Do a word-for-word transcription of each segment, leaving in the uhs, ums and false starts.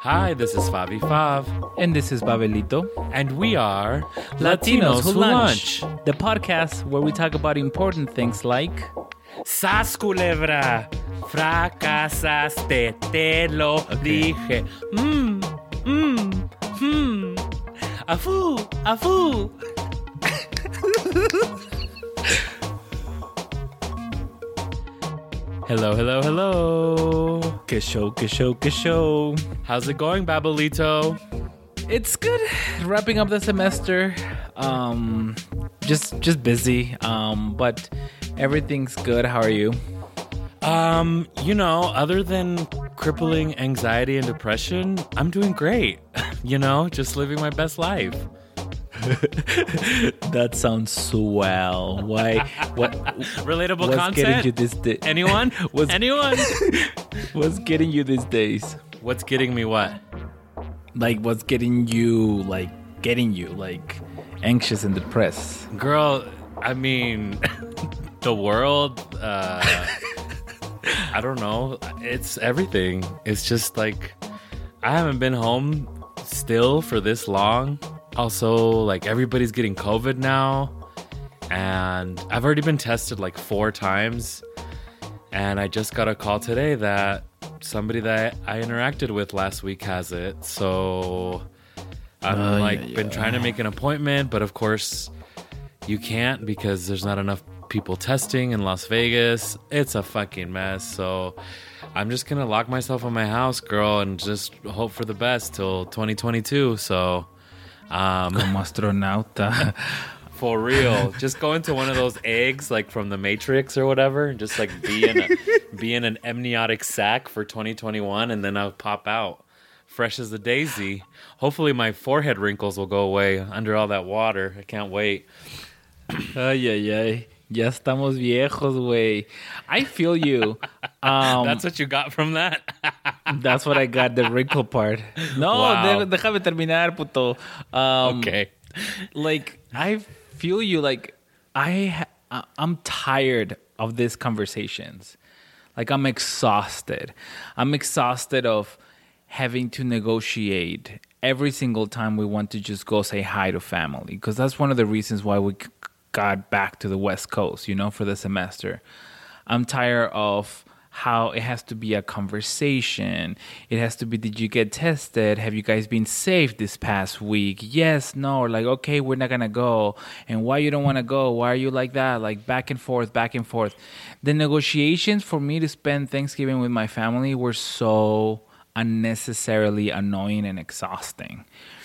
Hi, this is Favi Fav. And this is Babelito. And we are Latinos, Who Lunch, the podcast where we talk about important things like... Sas culebra, fracasaste, te lo Okay. dije. Mmm, mmm, mmm. Afu, afu. Hello, hello, hello. Que show, que show, que show. How's it going, Babelito? It's good. Wrapping up the semester. Um, just just busy. Um, but everything's good. How are you? Um, you know, other than crippling anxiety and depression, I'm doing great. You know, just living my best life. That sounds swell. Why? What? Relatable what's content? getting you this day? Anyone? What's- Anyone? What's getting you these days? What's getting me what? Like, what's getting you, like, getting you, like, anxious and depressed? Girl, I mean, the world, uh, I don't know. It's everything. It's just like, I haven't been home still for this long. Also, like, everybody's getting COVID now. And I've already been tested like four times. And I just got a call today that somebody that I interacted with last week has it. So I'm Uh, like yeah, been yeah. trying to make an appointment, but of course you can't because there's not enough people testing in Las Vegas. It's a fucking mess. So I'm just gonna lock myself in my house, girl, and just hope for the best till twenty twenty-two. So um Como astronauta. for real, just go into one of those eggs like from the Matrix or whatever, and just like be in a, be in an amniotic sac for twenty twenty-one, and then I'll pop out fresh as a daisy. Hopefully my forehead wrinkles will go away under all that water. I can't wait. Ay, ay, ay. Ya estamos viejos, güey. I feel you. Um, That's what you got from that? that's what I got, the wrinkle part. No, Wow. de- déjame terminar, puto. Um, Okay. Like, I feel you. Like, I, ha- I- I'm tired of these conversations. Like, I'm exhausted. I'm exhausted of having to negotiate every single time we want to just go say hi to family. Because that's one of the reasons why we c- got back to the West Coast, you know, for the semester. I'm tired of how it has to be a conversation. It has to be, did you get tested? Have you guys been safe this past week? Yes, no. Or like, okay, we're not going to go. And why you don't want to go? Why are you like that? Like back and forth, back and forth. The negotiations for me to spend Thanksgiving with my family were so unnecessarily annoying and exhausting.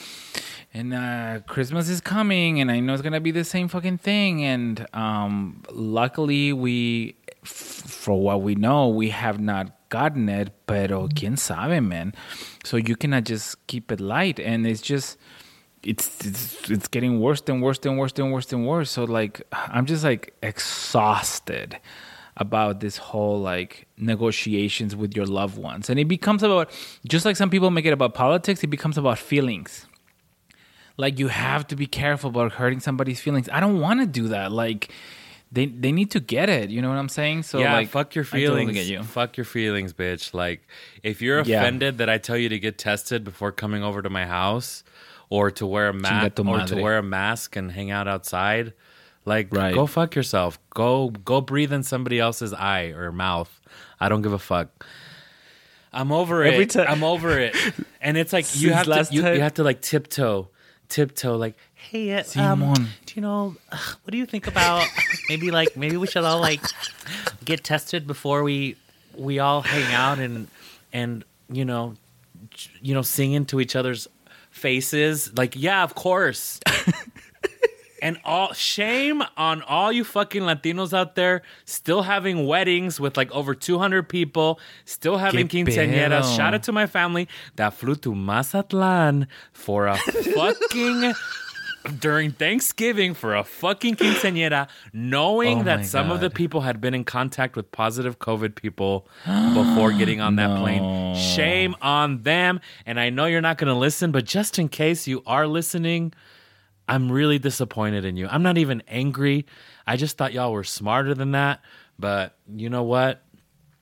And uh, Christmas is coming, and I know it's going to be the same fucking thing. And um, luckily, we, f- for what we know, we have not gotten it. Pero quién sabe, man. So you cannot just keep it light. And it's just, it's, it's, it's getting worse and worse and worse and worse and worse. So, like, I'm just, like, exhausted about this whole, like, negotiations with your loved ones. And it becomes about, just like some people make it about politics, it becomes about feelings. Like, you have to be careful about hurting somebody's feelings. I don't want to do that. Like, they they need to get it. You know what I'm saying? So, yeah, like, fuck your I totally feelings. get you. Fuck your feelings, bitch. Like, if you're Yeah. offended that I tell you to get tested before coming over to my house, or to wear a Chinga mask, tu or to madre. wear a mask and hang out outside, like, Right. go fuck yourself. Go go breathe in somebody else's eye or mouth. I don't give a fuck. I'm over Every it. ti- I'm over it. And it's like you Since have to last you, time- you have to like tiptoe, tiptoe. Like, hey, uh, um, Simon. do you know uh, what do you think about maybe like maybe we should all like get tested before we we all hang out and and you know j- you know sing into each other's faces. Like, yeah, of course. And all shame on all you fucking Latinos out there still having weddings with like over two hundred people, still having Que quinceañeras. pedo. Shout out to my family that flew to Mazatlan for a fucking during Thanksgiving for a fucking quinceañera, knowing Oh that my some of the God. people had been in contact with positive COVID people before getting on that No. plane. Shame on them. And I know you're not going to listen, but just in case you are listening, I'm really disappointed in you. I'm not even angry. I just thought y'all were smarter than that. But you know what?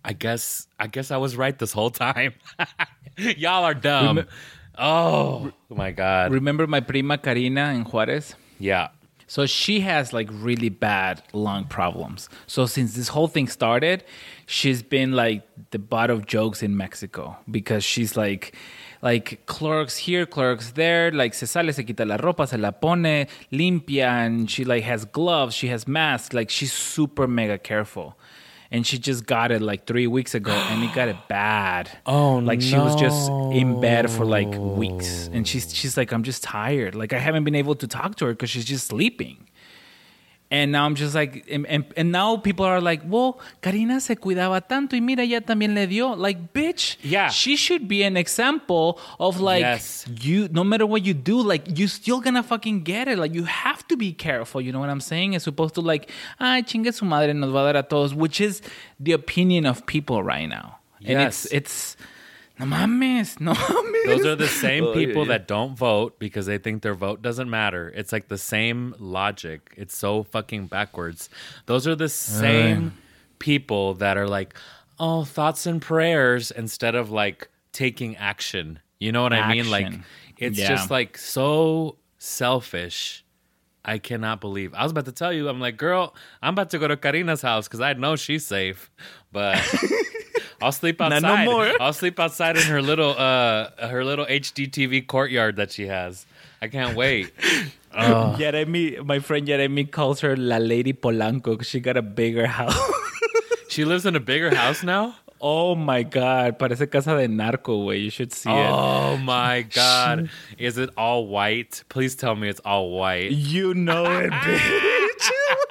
I guess I guess I was right this whole time. Y'all are dumb. Rem- oh, my God. Remember my prima Karina in Juarez? Yeah. So she has like really bad lung problems. So since this whole thing started, she's been like the butt of jokes in Mexico because she's like, like Clorox here, Clorox there, like se sale, se quita la ropa, se la pone, limpia, and she like has gloves, she has masks, like she's super mega careful. And she just got it like three weeks ago, and it got it bad. Oh, like no. she was just in bed for like weeks, and she's she's like, I'm just tired. Like I haven't been able to talk to her because she's just sleeping. And now I'm just like, and, and, and now people are like, well, Karina se cuidaba tanto y mira, ella también le dio. Like, bitch, yeah. she should be an example of like, yes. you, no matter what you do, like, you still gonna fucking get it. Like, you have to be careful. You know what I'm saying? It's supposed to like, ay, chingue su madre, nos va a dar a todos, which is the opinion of people right now. Yes. And it's, it's, no mames, no mames. Those are the same oh, people yeah. that don't vote because they think their vote doesn't matter. It's like the same logic. It's so fucking backwards. Those are the same uh. people that are like, oh, thoughts and prayers instead of like taking action. You know what action. I mean? Like, it's yeah. just like so selfish. I cannot believe. I was about to tell you, I'm like, girl, I'm about to go to Karina's house because I know she's safe. But... I'll sleep outside. No more. I'll sleep outside in her little uh her little H D T V courtyard that she has. I can't wait. Oh. Jeremy, my friend Jeremy calls her La Lady Polanco because she got a bigger house. She lives in a bigger house now? Oh my God. Parece casa de narco, güey. You should see oh, it. Oh my God. Is it all white? Please tell me it's all white. You know it, bitch.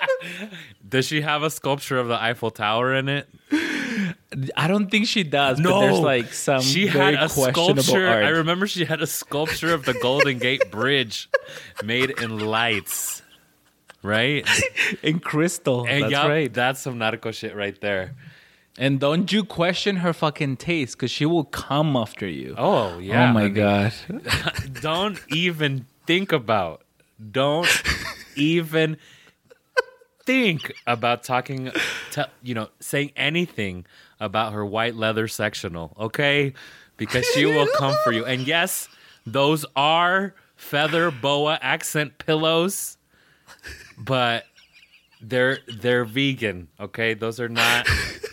Does she have a sculpture of the Eiffel Tower in it? I don't think she does. No, but there's like some she very had a questionable sculpture. art. I remember she had a sculpture of the Golden Gate Bridge made in lights, right? In crystal. And that's yep, right. That's some narco shit right there. And don't you question her fucking taste because she will come after you. Oh yeah. Oh my I mean, God. Don't even think about. Don't even think about talking. To, you know, saying anything about her white leather sectional, okay? Because she will come for you. And yes, those are feather boa accent pillows, but they're they're vegan, okay? Those are not.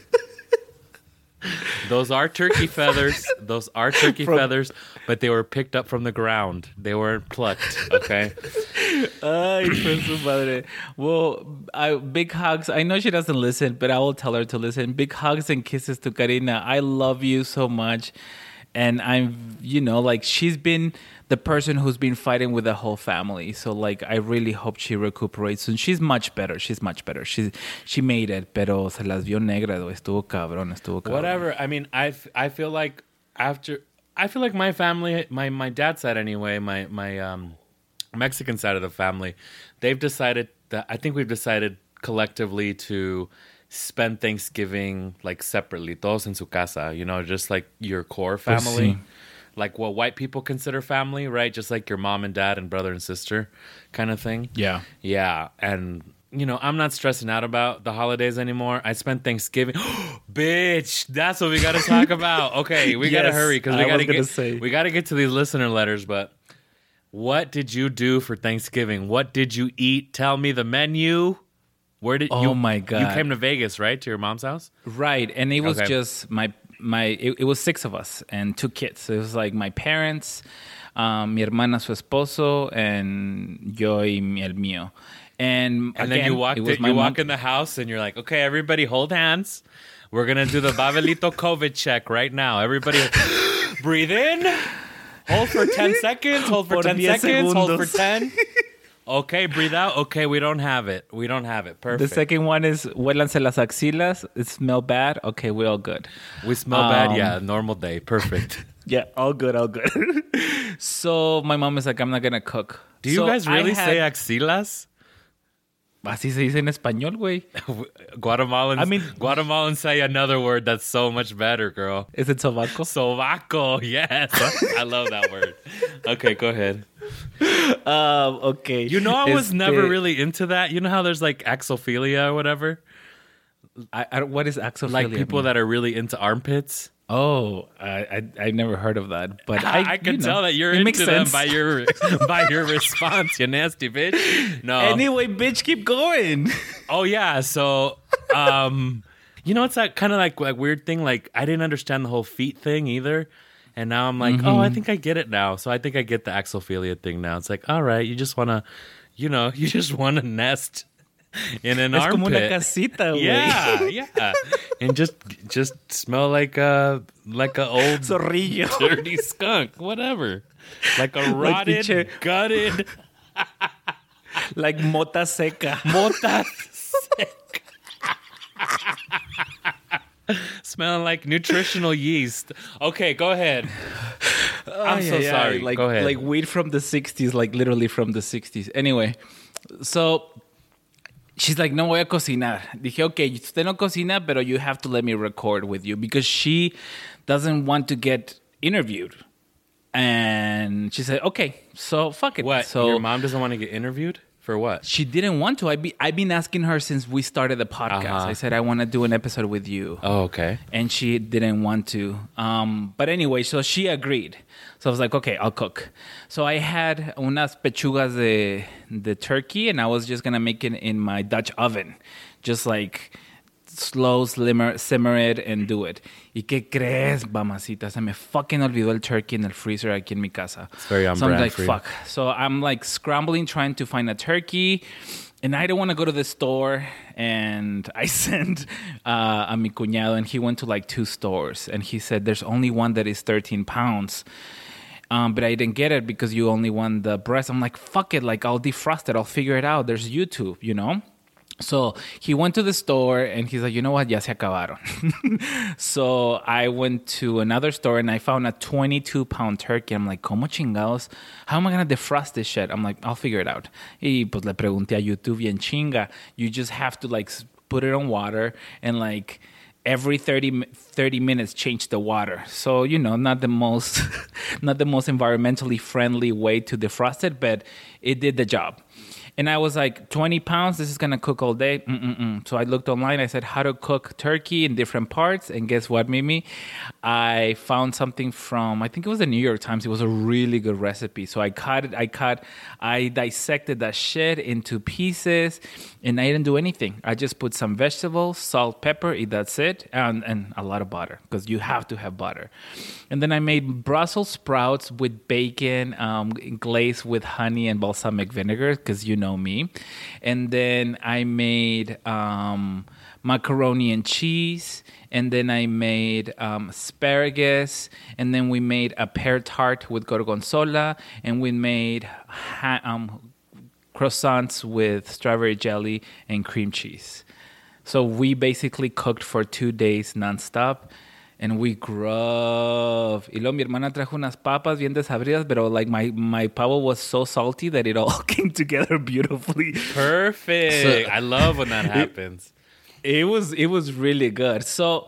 Those are turkey feathers. Those are turkey from, feathers, but they were picked up from the ground. They weren't plucked, okay? Ay, por su madre. Well, I, big hugs. I know she doesn't listen, but I will tell her to listen. Big hugs and kisses to Karina. I love you so much. And I'm, you know, like she's been the person who's been fighting with the whole family. So like, I really hope she recuperates soon. She's much better. She's much better. She's, she made it, pero se las vio negras. Estuvo cabrón, estuvo cabrón. Whatever. I mean, I, I feel like after, I feel like my family, my, my dad's side anyway, my, my, um, Mexican side of the family, they've decided that, I think we've decided collectively to spend Thanksgiving like separately, todos en su casa, you know, just like your core family, like what white people consider family, right? Just like your mom and dad and brother and sister kind of thing. Yeah. Yeah. And, you know, I'm not stressing out about the holidays anymore. I spent Thanksgiving. Bitch, that's what we got to talk about. Okay, we yes, got to hurry because we got to get say. we got to get to these listener letters, but what did you do for Thanksgiving? What did you eat? Tell me the menu. Where did oh you? my God! You came to Vegas, right? To your mom's house, right? And it was okay. just my my. It, it was six of us and two kids. So it was like my parents, um, mi hermana, su esposo, and yo y mi el mío. And, and again, then you walk. In, you mom. walk in the house, and you're like, "Okay, everybody, hold hands. We're gonna do the Babelito COVID check right now. Everybody, breathe in, hold for ten seconds, hold for Por ten seconds, segundos. hold for ten." Okay, breathe out. Okay, we don't have it. We don't have it. Perfect. The second one is huélanse las axilas. It smell bad. Okay, we're all good. We smell um, bad. Yeah, normal day. Perfect. Yeah, all good, all good. So my mom is like, I'm not going to cook. Do you so guys really had, say axilas? Así se dice en español, güey. Guatemalans, I mean, Guatemalans say another word that's so much better, girl. Is it sobaco? Sobaco, yes. I love that word. Okay, go ahead. Um, okay. You know, I was este... never really into that. You know how there's like axophilia or whatever? I, I, what is axophilia? Like people mean? that are really into armpits. Oh, I, I I never heard of that, but I, I, I can you know, tell that you're it into makes them sense. by your by your response, you nasty bitch. No. Anyway, bitch, keep going. Oh yeah, so um, you know, it's that kind of like like weird thing. Like I didn't understand the whole feet thing either, and now I'm like, Mm-hmm. oh, I think I get it now. So I think I get the axophilia thing now. It's like, all right, you just wanna, you know, you just want to nest in an Es armpit. como una casita, güey. Yeah, yeah, and just just smell like a like a old Zorrillo. dirty skunk, whatever, like a rotted, pinche- gutted Like mota seca. mota sick. Smelling like nutritional yeast. Okay, go ahead. I'm so Ay, ay, ay. sorry. Like, Go ahead. Like weed from the sixties, like literally from the sixties. Anyway, so she's like, no voy a cocinar. Dije, okay, usted no cocina, pero you have to let me record with you because she doesn't want to get interviewed. And she said, okay, so fuck it. What? So Your mom doesn't want to get interviewed for what? she didn't want to. I be, I've been asking her since we started the podcast. Uh-huh. I said, I want to do an episode with you. Oh, okay. And she didn't want to. Um, but anyway, so she agreed. So I was like, okay, I'll cook. So I had unas pechugas de, de turkey, and I was just going to make it in my Dutch oven. Just like slow simmer, simmer it and do it. ¿Y qué crees, mamacita? Se me fucking olvidó el turkey in the freezer aquí en mi casa. It's very on So I'm brand like, for you. fuck. So I'm like scrambling, trying to find a turkey. And I don't want to go to the store. And I sent uh, a mi cuñado, and he went to like two stores. And he said, there's only one that is thirteen pounds. Um, but I didn't get it because you only want the breast. I'm like, fuck it. Like, I'll defrost it. I'll figure it out. There's YouTube, you know? So he went to the store and he's like, you know what? Ya se acabaron. So I went to another store and I found a twenty-two pound turkey. I'm like, ¿cómo chingados? How am I going to defrost this shit? I'm like, I'll figure it out. Y pues le pregunté a YouTube y en chinga. You just have to like put it on water and like every thirty, thirty minutes change the water. So, you know, not the most, not the most environmentally friendly way to defrost it, but it did the job. And I was like, twenty pounds, this is going to cook all day. Mm-mm-mm. So I looked online. I said, how to cook turkey in different parts. And guess what, Mimi? I found something from, I think it was the New York Times. It was a really good recipe. So I cut it, I cut, I dissected that shit into pieces. And I didn't do anything. I just put some vegetables, salt, pepper, and that's it. And, and a lot of butter, because you have to have butter. And then I made Brussels sprouts with bacon, um, glazed with honey and balsamic vinegar, because you know me. And then I made um, macaroni and cheese. And then I made um, asparagus. And then we made a pear tart with gorgonzola. And we made ha- um, croissants with strawberry jelly and cream cheese. So we basically cooked for two days nonstop. And we grub. Y luego mi hermana trajo unas papas bien desabridas, pero like my, my pavo was so salty that it all came together beautifully. Perfect. So- I love when that happens. It was it was really good. So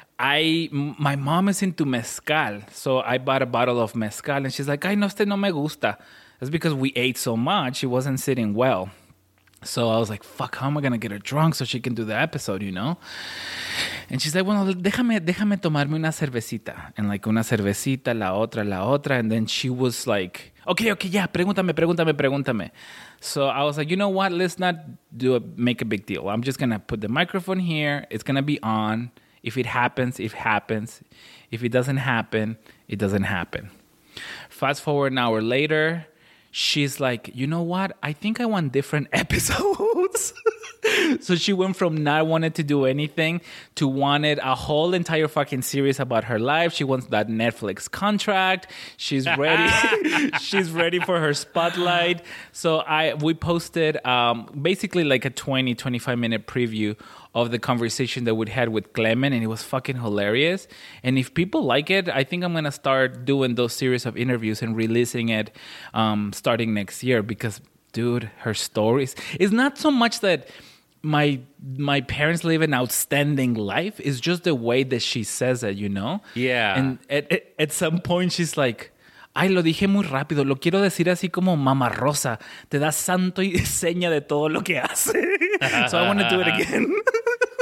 I my mom is into mezcal, so I bought a bottle of mezcal, and she's like, "Ay, no, este no me gusta." That's because we ate so much; it wasn't sitting well. So I was like, fuck, how am I going to get her drunk so she can do the episode, you know? And she's like, bueno, déjame, déjame tomarme una cervecita. And like una cervecita, la otra, la otra. And then she was like, okay, okay, yeah, pregúntame, pregúntame, pregúntame. So I was like, you know what? Let's not do a, make a big deal. I'm just going to put the microphone here. It's going to be on. If it happens, it happens. If it doesn't happen, it doesn't happen. Fast forward an hour later, she's like, you know what? I think I want different episodes. So she went from not wanting to do anything to wanted a whole entire fucking series about her life. She wants that Netflix contract. She's ready. She's ready for her spotlight. So I we posted um, basically like a twenty, twenty-five minute preview of the conversation that we had with Clement, and it was fucking hilarious. And if people like it, I think I'm going to start doing those series of interviews and releasing it um, starting next year because, dude, her stories... It's not so much that my my parents live an outstanding life. It's just the way that she says it, you know? Yeah. And at, at, at some point, she's like... Ay, lo dije muy rápido. Lo quiero decir así como Mama Rosa. Te da santo y seña de todo lo que hace. So I want to do it again.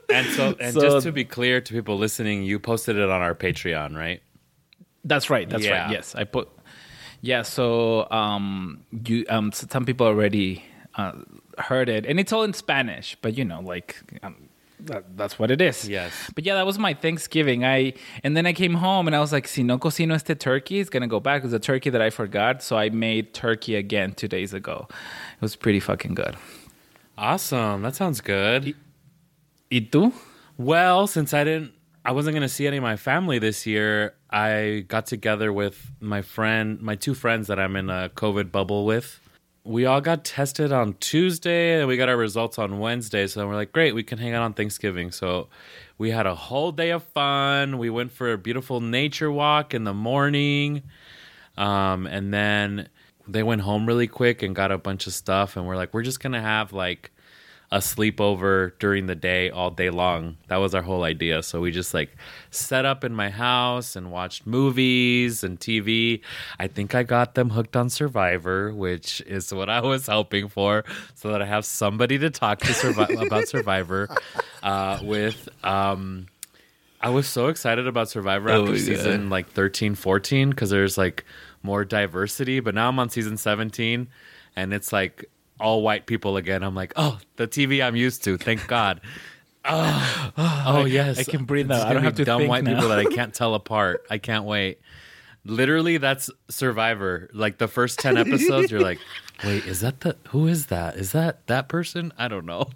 And so, and So- just to be clear to people listening, you posted it on our Patreon, right? That's right. That's Yeah. right. Yes, I put. Yeah. So um, you um, s- some people already uh, heard it, and it's all in Spanish. But you know, like um, that, that's what it is. Yes. But yeah, that was my Thanksgiving. I and then I came home and I was like, si no cocino este turkey, it's gonna go back. It was a turkey that I forgot, so I made turkey again two days ago. It was pretty fucking good. Awesome. That sounds good. ¿Y tú? Well, since I didn't, I wasn't going to see any of my family this year, I got together with my friend, my two friends that I'm in a COVID bubble with. We all got tested on Tuesday and we got our results on Wednesday. So we're like, great, we can hang out on Thanksgiving. So we had a whole day of fun. We went for a beautiful nature walk in the morning. Um, and then they went home really quick and got a bunch of stuff. And we're like, we're just going to have like a sleepover during the day all day long. That was our whole idea. So we just like set up in my house and watched movies and T V. I think I got them hooked on Survivor, which is what I was hoping for, so that I have somebody to talk to survi- about Survivor uh, with. Um, I was so excited about Survivor Oh after my season God. like thirteen, fourteen, because there's like more diversity. But now I'm on season seventeen and it's like all white people again. I'm like, oh, the T V I'm used to. Thank God. Oh, oh yes. I can breathe It's now. I don't gonna have be to dumb think white now. people that I can't tell apart. I can't wait. Literally, that's Survivor. Like the first ten episodes, you're like, wait, is that the? Who is that? Is that that person? I don't know.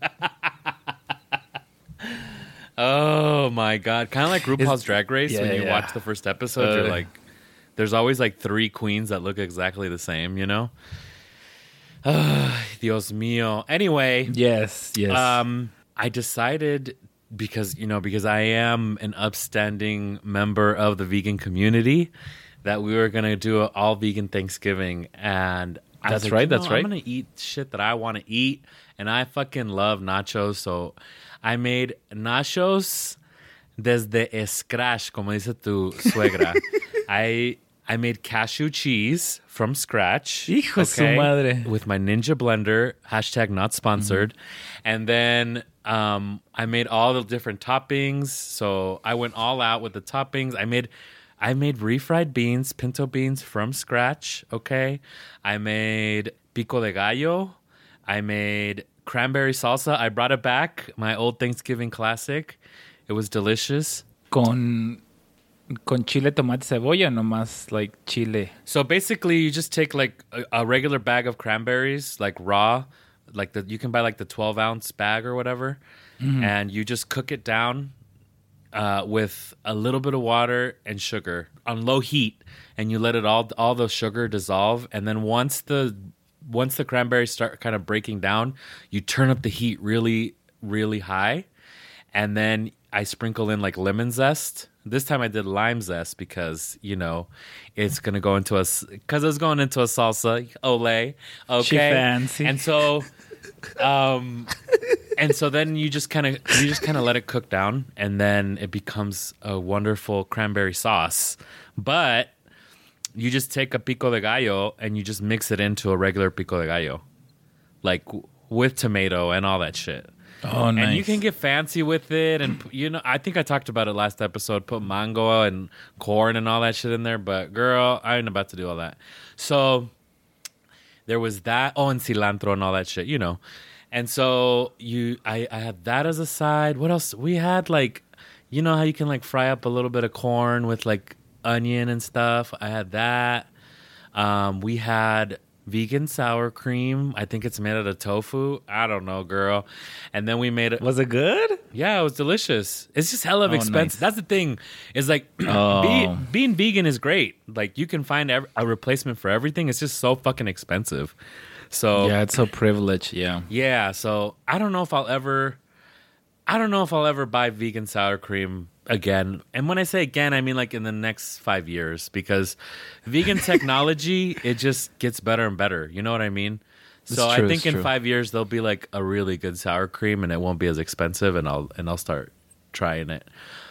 Oh my God! Kind of like RuPaul's Drag Race. yeah, when you yeah. watch the first episode, Uh, you're like, there's always like three queens that look exactly the same. You know? Dios mío. Anyway, Yes, yes. um, I decided because you know because I am an upstanding member of the vegan community that we were gonna do an all vegan Thanksgiving, and I was That's like, right, you know, that's right. I'm gonna eat shit that I want to eat, and I fucking love nachos, so I made nachos desde scratch, como dice tu suegra. I I made cashew cheese from scratch. Hijo de su madre. With my Ninja blender, hashtag not sponsored. Mm-hmm. And then um, I made all the different toppings. So I went all out with the toppings. I made I made refried beans, pinto beans from scratch. Okay. I made pico de gallo. I made cranberry salsa. I brought it back, my old Thanksgiving classic. It was delicious. con con chile, tomate, cebolla, nomás like chile. So basically, you just take like a, a regular bag of cranberries, like raw, like the you can buy like the twelve ounce bag or whatever, and you just cook it down uh, with a little bit of water and sugar on low heat, and you let it all all the sugar dissolve, and then once the once the cranberries start kind of breaking down, you turn up the heat really really high, and then I sprinkle in like lemon zest. This time I did lime zest because, you know, it's going to go into a, because it's going into a salsa, ole, okay? She fancy. And so, um, and so then you just kind of, you just kind of let it cook down and then it becomes a wonderful cranberry sauce. But you just take a pico de gallo and you just mix it into a regular pico de gallo, like w- with tomato and all that shit. Oh, nice. And you can get fancy with it. And, you know, I think I talked about it last episode, put mango and corn and all that shit in there. But, girl, I ain't about to do all that. So there was that. Oh, and cilantro and all that shit, you know. And so you, I, I had that as a side. What else? We had, like, you know how you can, like, fry up a little bit of corn with, like, onion and stuff? I had that. Um, we had vegan sour cream. I think it's made out of tofu. I don't know, girl. And then we made it. Was it good? Yeah, it was delicious. It's just hell of Oh, expensive. nice. That's the thing. Is like Oh. be, being vegan is great. Like you can find ev- a replacement for everything. It's just so fucking expensive. So Yeah, it's so privileged. Yeah. yeah, so I don't know if I'll ever I don't know if I'll ever buy vegan sour cream again. And when I say again, I mean like in the next five years because vegan technology, it just gets better and better. You know what I mean? It's So true, I think it's in true. five years there'll be like a really good sour cream and it won't be as expensive and I'll and I'll start trying it.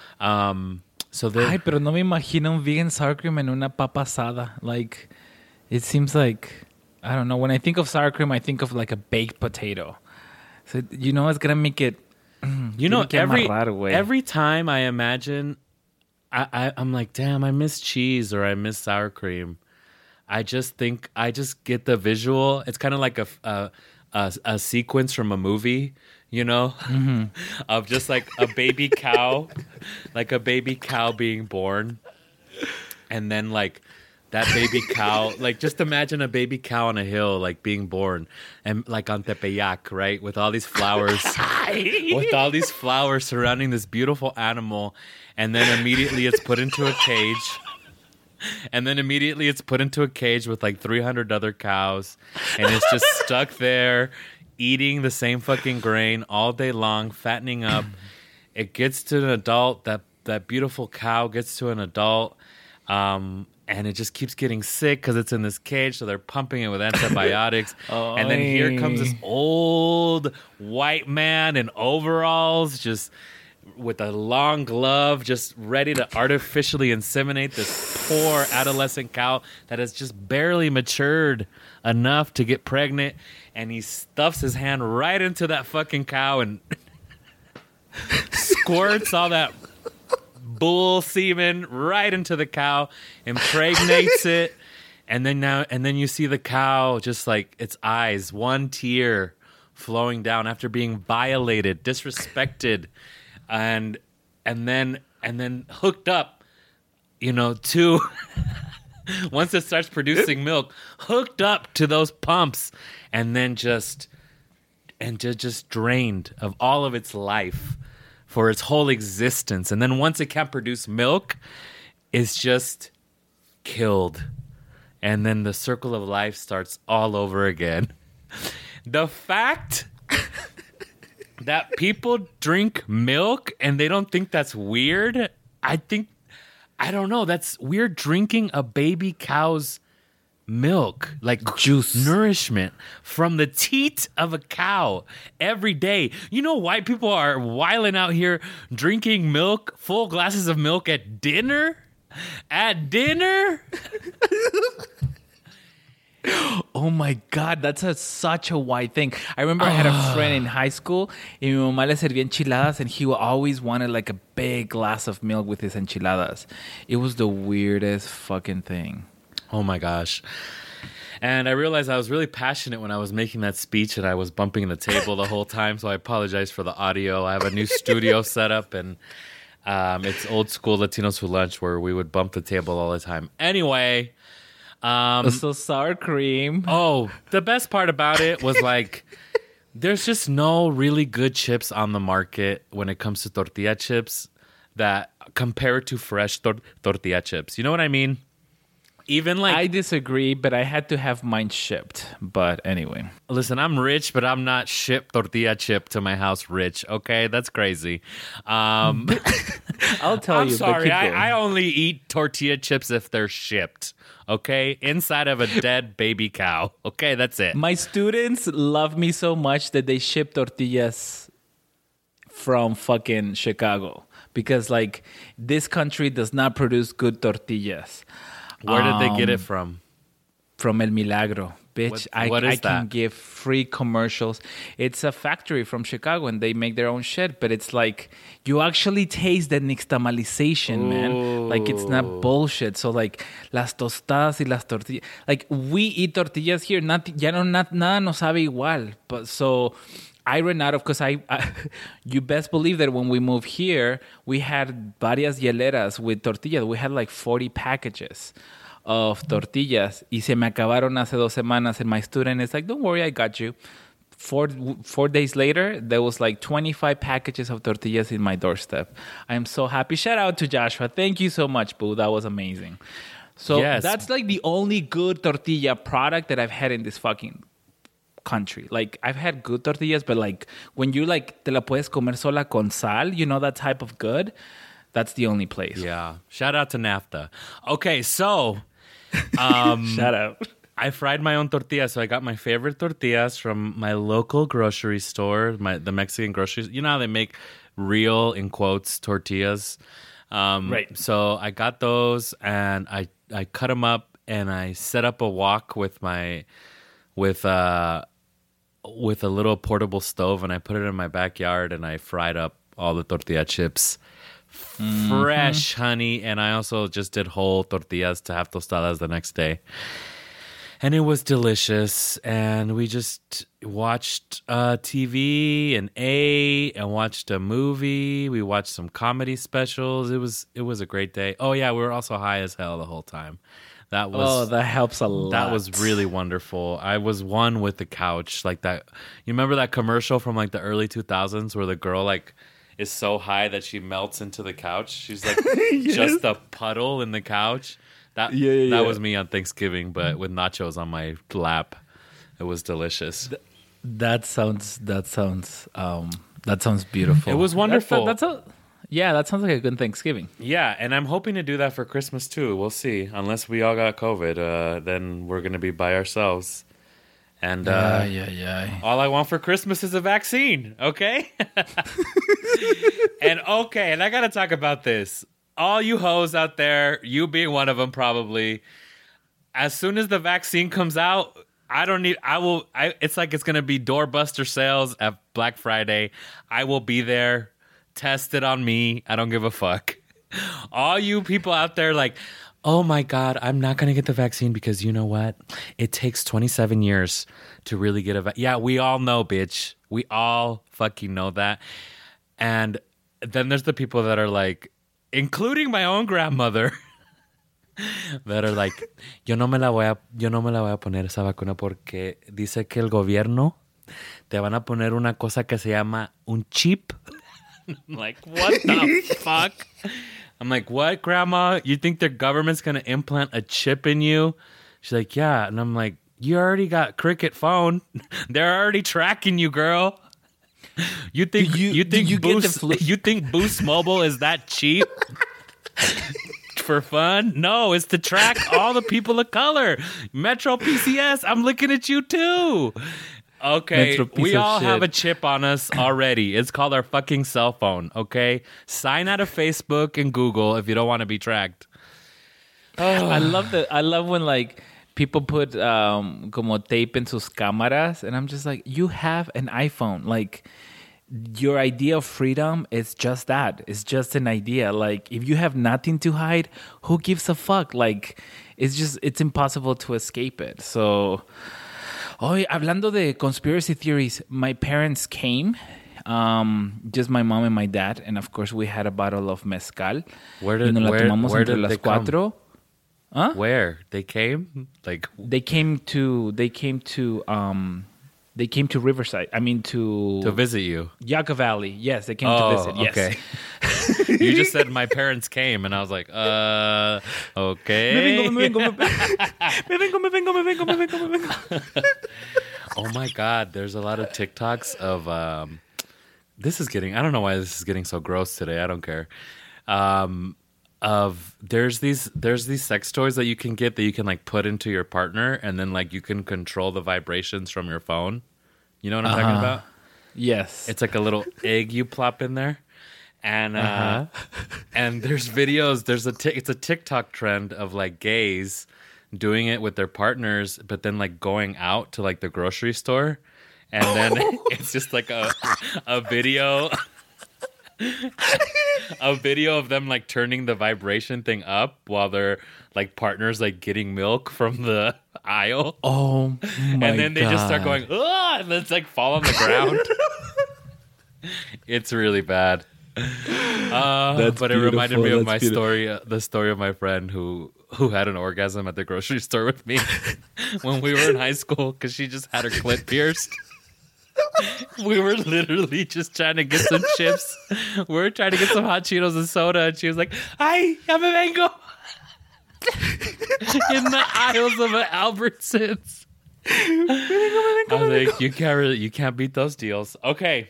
Um so there Ay, pero no me imagino un vegan sour cream en una papa asada. Like, it seems like, I don't know. When I think of sour cream, I think of like a baked potato. So, you know, it's going to make it You know, Tiene que every amarrar, güey. every time I imagine, I, I I'm like, damn, I miss cheese or I miss sour cream. I just think I just get the visual. It's kind of like a a, a a sequence from a movie, you know, mm-hmm. of just like a baby cow, like a baby cow being born, and then like. That baby cow, like just imagine a baby cow on a hill, like being born, and like on Tepeyac, right, with all these flowers, with all these flowers surrounding this beautiful animal, and then immediately it's put into a cage, and then immediately it's put into a cage with like three hundred other cows, and it's just stuck there, eating the same fucking grain all day long, fattening up. It gets to an adult. That that beautiful cow gets to an adult. Um, And it just keeps getting sick because it's in this cage, so they're pumping it with antibiotics. Oh, and then here comes this old white man in overalls, just with a long glove, just ready to artificially inseminate this poor adolescent cow that has just barely matured enough to get pregnant. And he stuffs his hand right into that fucking cow and squirts all that bull semen right into the cow, impregnates it, and then now and then you see the cow just like its eyes, one tear flowing down after being violated, disrespected, and and then and then hooked up, you know, to once it starts producing milk, hooked up to those pumps, and then just and just, just drained of all of its life. For its whole existence. And then once it can't produce milk, it's just killed. And then the circle of life starts all over again. The fact that people drink milk and they don't think that's weird, I think, I don't know, that's weird drinking a baby cow's milk, like juice, nourishment from the teat of a cow every day. You know, white people are wilding out here drinking milk, full glasses of milk at dinner. At dinner. Oh my God, that's a, such a white thing. I remember I had a friend in high school, y mi mamá le servía enchiladas, and he always wanted like a big glass of milk with his enchiladas. It was the weirdest fucking thing. Oh my gosh. And I realized I was really passionate when I was making that speech and I was bumping the table the whole time. So I apologize for the audio. I have a new studio set up and um, it's old school Latinos Who Lunch where we would bump the table all the time. Anyway. Um, so sour cream. Oh, the best part about it was like there's just no really good chips on the market when it comes to tortilla chips that compare to fresh tor- tortilla chips. You know what I mean? Even like I disagree, but I had to have mine shipped. But anyway, listen, I'm rich, but I'm not shipped tortilla chip to my house rich. Okay, that's crazy. Um, I'll tell I'm you. I'm sorry, I, I only eat tortilla chips if they're shipped. Okay, inside of a dead baby cow. Okay, that's it. My students love me so much that they ship tortillas from fucking Chicago because like this country does not produce good tortillas. Where did they get it Um, from? From El Milagro. Bitch, What- I, what is I can that? give free commercials. It's a factory from Chicago and they make their own shit, but it's like you actually taste the nixtamalization, man. Like it's not bullshit. So like las tostadas y las tortillas. Like we eat tortillas here, not, ya no, not, nada nos sabe igual. But so I ran out of, because I, I, you best believe that when we moved here, we had varias hieleras with tortillas. We had like forty packages of tortillas. Y se me acabaron hace dos semanas. And my student is like, don't worry, I got you. Four, four days later, there was like twenty-five packages of tortillas in my doorstep. I am so happy. Shout out to Joshua. Thank you so much, Boo. That was amazing. So Yes. that's like the only good tortilla product that I've had in this fucking country. Like I've had good tortillas, but like when you like te la puedes comer sola con sal, you know, that type of good, that's the only place. Yeah. Shout out to NAFTA. Okay, so um, Shout out. I fried my own tortillas, so I got my favorite tortillas from my local grocery store, my the Mexican grocery. You know how they make real, in quotes, tortillas? Um, Right. So I got those, and I, I cut them up, and I set up a wok with my with uh with a little portable stove, and I put it in my backyard, and I fried up all the tortilla chips. Mm-hmm. Fresh honey, and I also just did whole tortillas to have tostadas the next day. And it was delicious, and we just watched uh, T V and ate and watched a movie. We watched some comedy specials. It was it was a great day. Oh yeah, we were also high as hell the whole time. That was oh, that helps a lot. That was really wonderful. I was one with the couch, like that. You remember that commercial from like the early two thousands where the girl like is so high that she melts into the couch? She's like yes. just a puddle in the couch. That yeah, yeah, that yeah. was me on Thanksgiving, but with nachos on my lap. It was delicious. Th- that sounds that sounds um, that sounds beautiful. It was wonderful. That's, that's a, yeah, that sounds like a good Thanksgiving. Yeah, and I'm hoping to do that for Christmas too. We'll see. Unless we all got COVID, uh, then we're gonna be by ourselves. And uh, yeah, yeah, yeah. all I want for Christmas is a vaccine. Okay. and okay, and I gotta talk about this. All you hoes out there, you being one of them probably, as soon as the vaccine comes out, I don't need, I will, I, it's like it's going to be doorbuster sales at Black Friday. I will be there. Test it on me. I don't give a fuck. All you people out there like, oh my God, I'm not going to get the vaccine because you know what? It takes twenty-seven years to really get a vaccine. Yeah, we all know, bitch. We all fucking know that. And then there's the people that are like, including my own grandmother, that are like, yo no me la voy a, yo no me la voy a poner esa vacuna porque dice que el gobierno te van a poner una cosa que se llama un chip. I'm like, what the fuck? I'm like, what, grandma? You think the government's going to implant a chip in you? She's like, yeah. And I'm like, you already got Cricket phone. They're already tracking you, girl. You think you, you think you Boost flu- you think Boost Mobile is that cheap for fun? No, it's to track all the people of color. Metro P C S, I'm looking at you too. Okay, we all shit. have a chip on us already. It's called our fucking cell phone. Okay, sign out of Facebook and Google if you don't want to be tracked. Oh. I love that. I love when like people put um, como tape in sus cámaras, and I'm just like, you have an iPhone. Like, your idea of freedom is just that. It's just an idea. Like, if you have nothing to hide, who gives a fuck? Like, it's just, it's impossible to escape it. So, oh, hablando de conspiracy theories, my parents came. Um, just my mom and my dad, and of course we had a bottle of mezcal. Where did, where, where did they come? Huh? Where they came? Like they came to they came to um they came to Riverside. I mean to to visit you. Yucca Valley. Yes, they came oh, to visit. Yes. Okay. You just said my parents came, and I was like, uh, okay. Me vengo, me vengo, me vengo, me vengo, me vengo, me vengo, me vengo. Oh my God! There's a lot of TikToks of um. This is getting. I don't know why this is getting so gross today. I don't care. Um. Of there's these there's these sex toys that you can get that you can like put into your partner, and then like you can control the vibrations from your phone. You know what I'm uh-huh. talking about? Yes. It's like a little egg you plop in there, and uh, uh-huh. and there's videos. There's a t- it's a TikTok trend of like gays doing it with their partners, but then like going out to like the grocery store, and then it's just like a a video. A video of them like turning the vibration thing up while they're like partners like getting milk from the aisle. Oh my And then they God. just start going, ah, and then it's like fall on the ground. It's really bad. Uh, That's but it beautiful. reminded me of That's my beautiful. story, uh, the story of my friend who who had an orgasm at the grocery store with me when we were in high school because she just had her clit pierced. We were literally just trying to get some chips. We were trying to get some hot Cheetos and soda, and she was like, "Ay, ya me vengo." In the aisles of an Albertsons. I was like, "You can't really, you can't beat those deals." Okay.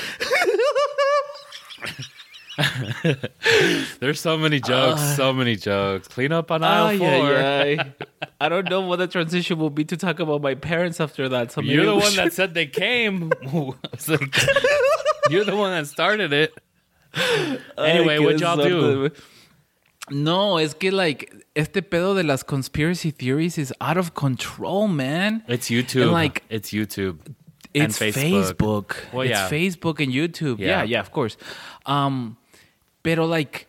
There's so many jokes, uh, so many jokes. Clean up on aisle uh, four. Yeah, yeah. I don't know what the transition will be to talk about my parents after that. So you're the one should... that said they came. Like, you're the one that started it. Anyway, what'd y'all do? No, es que like este pedo de las conspiracy theories is out of control, man. It's YouTube. And, like it's YouTube. It's and Facebook. Facebook. Well, it's yeah. Facebook and YouTube. Yeah, Yeah. yeah, of course. Um, pero like,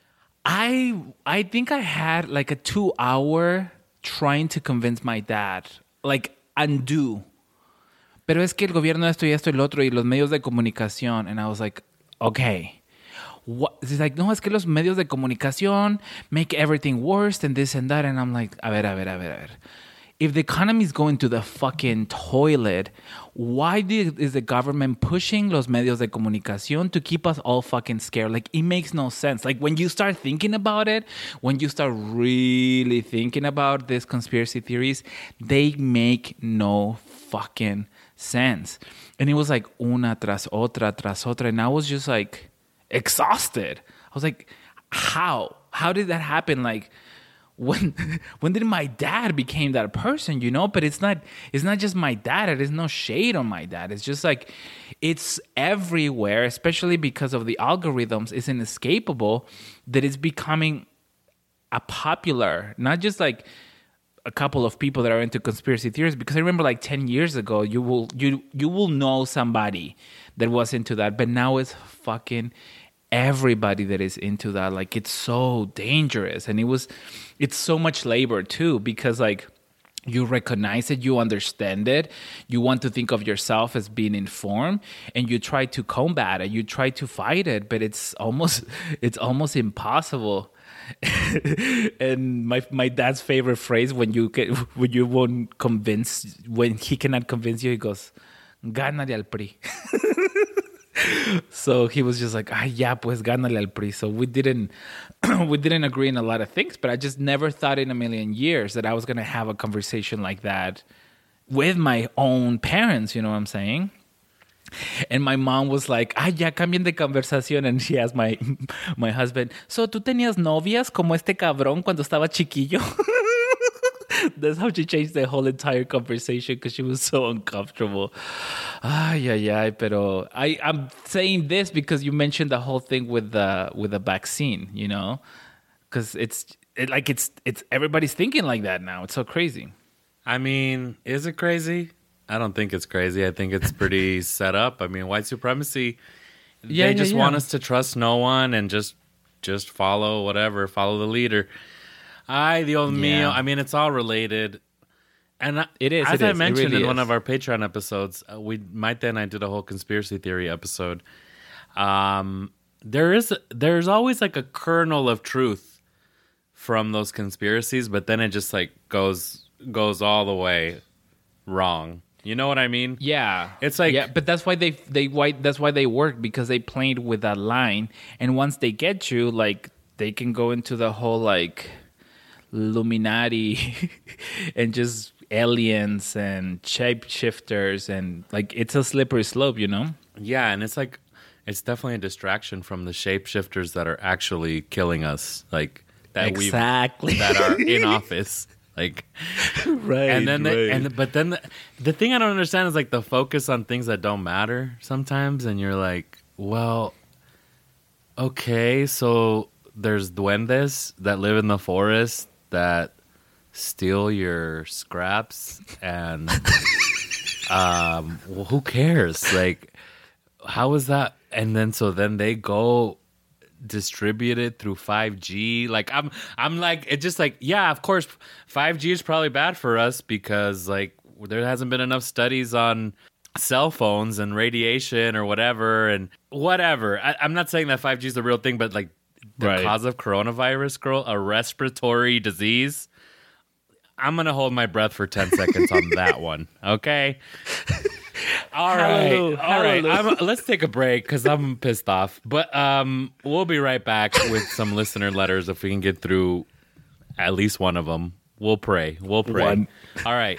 I I think I had like a two hour trying to convince my dad, like undo. Pero es que el gobierno esto y esto y lo otro y los medios de comunicación. And I was like, okay. What? He's like, no, es que los medios de comunicación make everything worse and this and that. And I'm like, a ver, a ver, a ver, a ver. If the economy is going to the fucking toilet, why did, is the government pushing los medios de comunicación to keep us all fucking scared? Like, it makes no sense. Like, when you start thinking about it, when you start really thinking about these conspiracy theories, they make no fucking sense. And it was like una tras otra tras otra. And I was just like exhausted. I was like, how? How did that happen? Like, when when did my dad became that person, you know? But it's not it's not just my dad. It is no shade on my dad. It's just like it's everywhere, especially because of the algorithms. It's inescapable that it's becoming a popular, not just like a couple of people that are into conspiracy theories. Because I remember like ten years ago, you will you you will know somebody that was into that, but now it's fucking everybody that is into that. Like, it's so dangerous. And it was it's so much labor too, because like you recognize it, you understand it, you want to think of yourself as being informed, and you try to combat it, you try to fight it, but it's almost it's almost impossible. And my my dad's favorite phrase when you get, when you won't convince, when he cannot convince you, he goes, "Gánale al P R I." So he was just like, ah, yeah, pues gánale al P R I. So we didn't, we didn't agree in a lot of things, but I just never thought in a million years that I was going to have a conversation like that with my own parents, you know what I'm saying? And my mom was like, ah, ya cambien de conversación. And she asked my, my husband, so, ¿tú tenías novias como este cabrón cuando estaba chiquillo? That's how she changed the whole entire conversation, because she was so uncomfortable. Ay, ay, ay. Pero I, I'm saying this because you mentioned the whole thing with the with the vaccine, you know? Because it's it, like it's it's everybody's thinking like that now. It's so crazy. I mean, is it crazy? I don't think it's crazy. I think it's pretty set up. I mean, white supremacy, Yeah, they yeah, just yeah. want us to trust no one and just just follow whatever, follow the leader. Ay, Dios Yeah. mío. I mean, it's all related. And I- It is, as it I is. It mentioned really in one is. of our Patreon episodes, uh, we Maite and I did a whole conspiracy theory episode. Um, there is there's always like a kernel of truth from those conspiracies, but then it just like goes goes all the way wrong. You know what I mean? Yeah, It's like- yeah, but that's why they they why that's why they work, because they played with that line, and once they get you, like they can go into the whole like Illuminati and just aliens and shapeshifters, and like it's a slippery slope, you know? Yeah, and it's like it's definitely a distraction from the shapeshifters that are actually killing us, like that Exactly. we that are in office, like. Right. And then, they, and but then the, the thing I don't understand is like the focus on things that don't matter sometimes, and you're like, well, okay, so there's duendes that live in the forest that steal your scraps, and um, well, who cares? Like, how is that? And then so then they go distribute it through five G. Like I'm I'm like it just like yeah, of course five G is probably bad for us because like there hasn't been enough studies on cell phones and radiation or whatever and whatever. I, I'm not saying that five G is the real thing, but like the Right. cause of coronavirus, girl, a respiratory disease. I'm gonna hold my breath for ten seconds on that one. Okay. All right, Hallelujah. all right. Hallelujah. I'm, let's take a break because I'm pissed off. But um, we'll be right back with some listener letters if we can get through at least one of them. We'll pray. We'll pray. One. All right.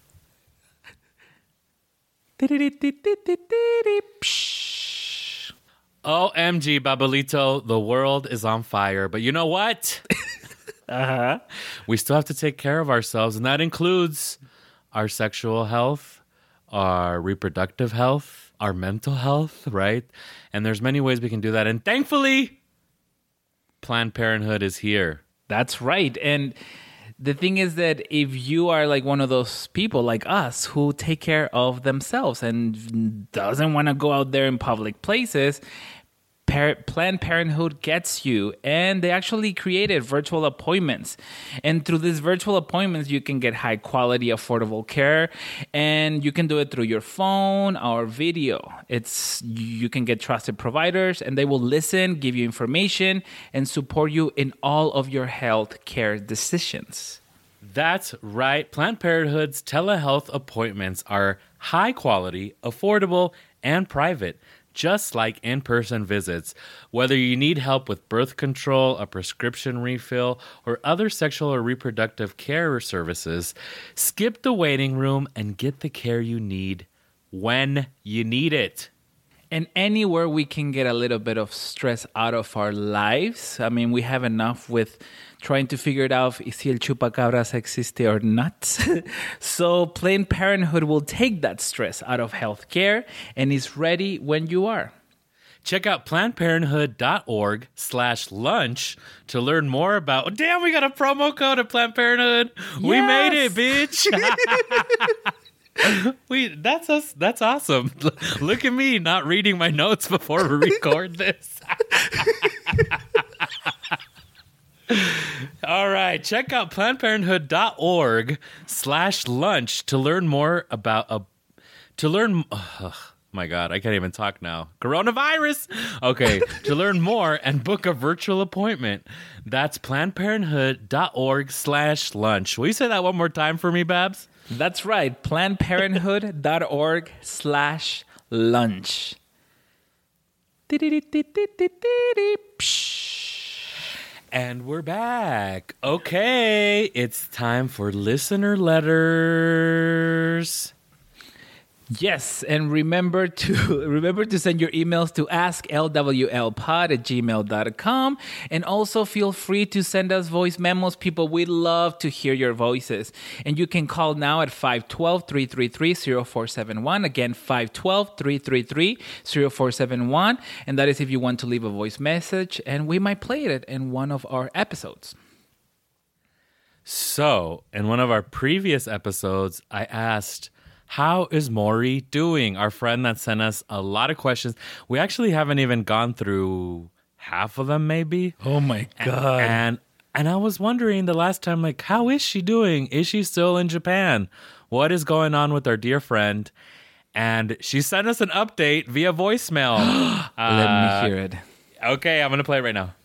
O M G, Babalito, the world is on fire. But you know what? Uh-huh. We still have to take care of ourselves, and that includes our sexual health, our reproductive health, our mental health, right? And there's many ways we can do that. And thankfully, Planned Parenthood is here. That's right. And The thing is that if you are like one of those people like us who take care of themselves and doesn't want to go out there in public places, Par- Planned Parenthood gets you, and they actually created virtual appointments. And through these virtual appointments, you can get high quality, affordable care, and you can do it through your phone or video. It's you can get trusted providers, and they will listen, give you information, and support you in all of your health care decisions. That's right. Planned Parenthood's telehealth appointments are high quality, affordable, and private, just like in-person visits. Whether you need help with birth control, a prescription refill, or other sexual or reproductive care services, skip the waiting room and get the care you need when you need it. And anywhere we can get a little bit of stress out of our lives. I mean, we have enough with trying to figure it out if si el chupacabras existe or not. So Planned Parenthood will take that stress out of healthcare and is ready when you are. Check out plannedparenthood.org slash lunch to learn more about... Oh, damn, we got a promo code at Planned Parenthood. Yes. We made it, bitch. we that's us. That's awesome. Look at me not reading my notes before we record this. All right. Check out plannedparenthood.org slash lunch to learn more about a to learn oh, my God, I can't even talk now. Coronavirus. Okay. To learn more and book a virtual appointment. That's plannedparenthood.org slash lunch. Will you say that one more time for me, Babs? That's right. plannedparenthood.org slash lunch. And we're back. Okay, it's time for listener letters. Yes, and remember to remember to send your emails to ask l w l pod at gmail dot com, and also feel free to send us voice memos. People, we love to hear your voices. And you can call now at five one two, three three three, zero four seven one. Again, five one two, three three three, zero four seven one. And that is if you want to leave a voice message, and we might play it in one of our episodes. So, in one of our previous episodes, I asked, how is Maury doing? Our friend that sent us a lot of questions. We actually haven't even gone through half of them, maybe. Oh, my God. And and I was wondering the last time, like, how is she doing? Is she still in Japan? What is going on with our dear friend? And she sent us an update via voicemail. Let uh, me hear it. Okay, I'm going to play it right now.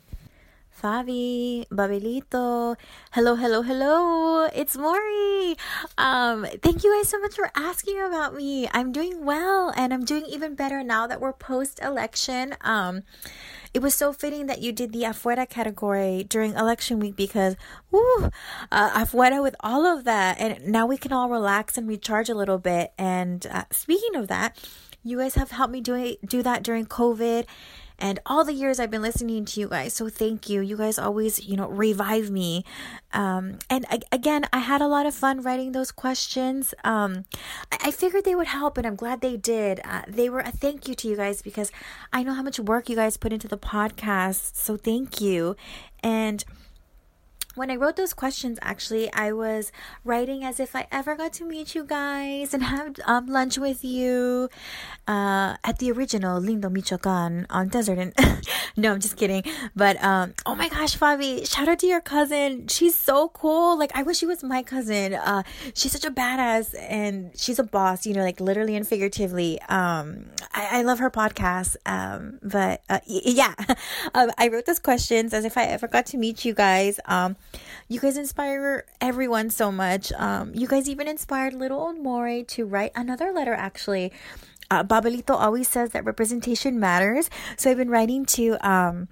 Fabi, Babelito, hello, hello, hello, it's Maury. Um, thank you guys so much for asking about me. I'm doing well, and I'm doing even better now that we're post-election. Um, it was so fitting that you did the Afuera category during election week because, woo, uh, Afuera with all of that, and now we can all relax and recharge a little bit. And uh, speaking of that, you guys have helped me do it, do that during COVID. And all the years I've been listening to you guys. So thank you. You guys always, you know, revive me. Um, and I, again, I had a lot of fun writing those questions. Um, I, I figured they would help, and I'm glad they did. Uh, they were a thank you to you guys because I know how much work you guys put into the podcast. So thank you. And when I wrote those questions, actually, I was writing as if I ever got to meet you guys and have um, lunch with you uh, at the original Lindo Michoacan on Desert. And no, I'm just kidding. But um, oh my gosh, Fabi, shout out to your cousin. She's so cool. Like, I wish she was my cousin. Uh, she's such a badass, and she's a boss, you know, like literally and figuratively. Um, I, I love her podcast. Um, but uh, y- yeah, um, I wrote those questions as if I ever got to meet you guys. Um, You guys inspire everyone so much. Um, you guys even inspired little old Maury to write another letter, actually. Uh, Babelito always says that representation matters. So I've been writing to um,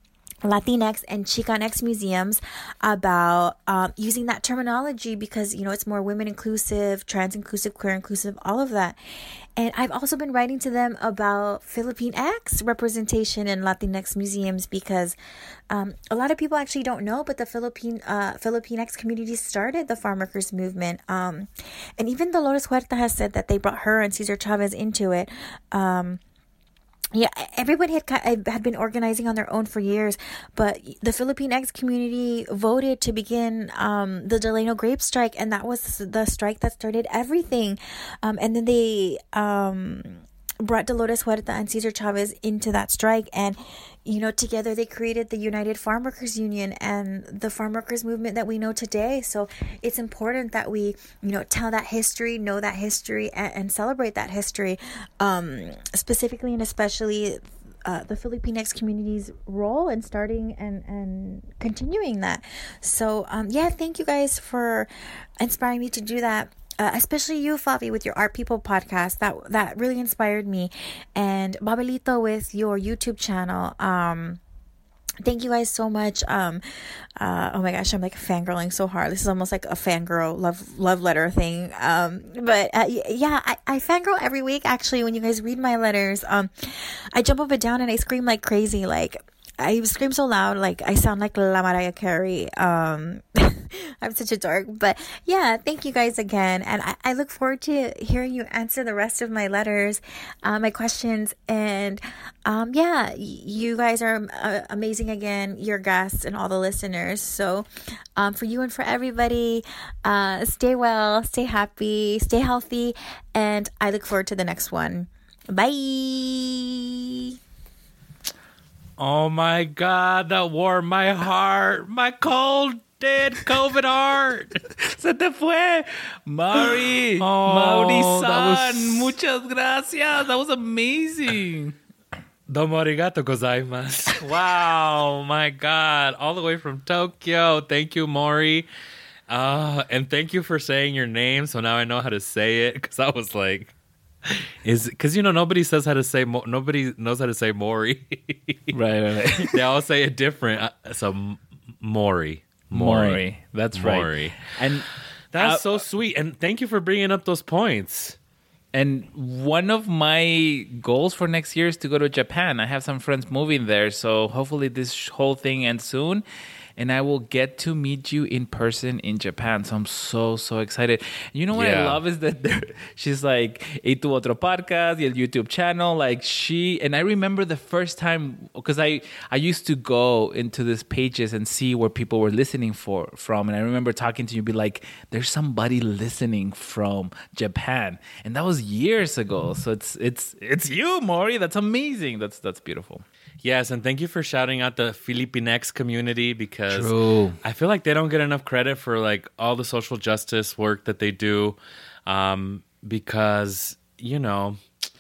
Latinx and Chicanx museums about um, using that terminology because, you know, it's more women inclusive, trans inclusive, queer inclusive, all of that. And I've also been writing to them about Philippine X representation in Latinx museums because um, a lot of people actually don't know, but the Philippine uh, Philippine X community started the farm workers movement. Um, and even Dolores Huerta has said that they brought her and Cesar Chavez into it. Um, yeah, everybody had ki- had been organizing on their own for years, but the Philippine X community voted to begin um, the Delano Grape Strike, and that was the strike that started everything. Um, and then they um, brought Dolores Huerta and Cesar Chavez into that strike, and you know, together they created the United Farm Workers Union and the farm workers movement that we know today. So it's important that we, you know, tell that history, know that history, and, and celebrate that history, um, specifically and especially uh, the Filipinx community's role in starting and, and continuing that. So, um, yeah, thank you guys for inspiring me to do that. Uh, especially you, Fabi, with your Art People podcast. That that really inspired me. And Babelito with your YouTube channel. Um, thank you guys so much. Um, uh, oh my gosh, I'm like fangirling so hard. This is almost like a fangirl love love letter thing. Um, but uh, yeah, I, I fangirl every week, actually, when you guys read my letters. Um, I jump up and down and I scream like crazy. Like, I scream so loud, like I sound like La Mariah Carey. Um, I'm such a dork, but yeah, thank you guys again. And I, I look forward to hearing you answer the rest of my letters, uh, my questions. And um, yeah, you guys are uh, amazing again, your guests and all the listeners. So um, for you and for everybody, uh, stay well, stay happy, stay healthy. And I look forward to the next one. Bye. Oh my God, that warmed my heart. My cold, dead COVID heart. Se te fue. Mari. Oh, Mauri-san. that was- Muchas gracias. That was amazing. Domo arigato gozaimasu. Wow, my God. All the way from Tokyo. Thank you, Mori. Uh, and thank you for saying your name. So now I know how to say it. Because I was like... Is because you know nobody says how to say mo- nobody knows how to say Maury. Right, right, right. They all say it different. Uh, so M- Maury, Maury. That's Maury. right. And That's uh, so sweet. And thank you for bringing up those points. And one of my goals for next year is to go to Japan. I have some friends moving there, so hopefully this whole thing ends soon. And I will get to meet you in person in Japan. So I'm so, so excited. You know what Yeah. I love is that there, she's like, y tu otro podcast, y el YouTube channel. Like she, and I remember the first time, because I, I used to go into these pages and see where people were listening for from. And I remember talking to you, be like, there's somebody listening from Japan. And that was years ago. So it's, it's, it's you, Maury. That's amazing. That's, that's beautiful. Yes, and thank you for shouting out the Filipinx community because True. I feel like they don't get enough credit for like all the social justice work that they do. Um, because you know,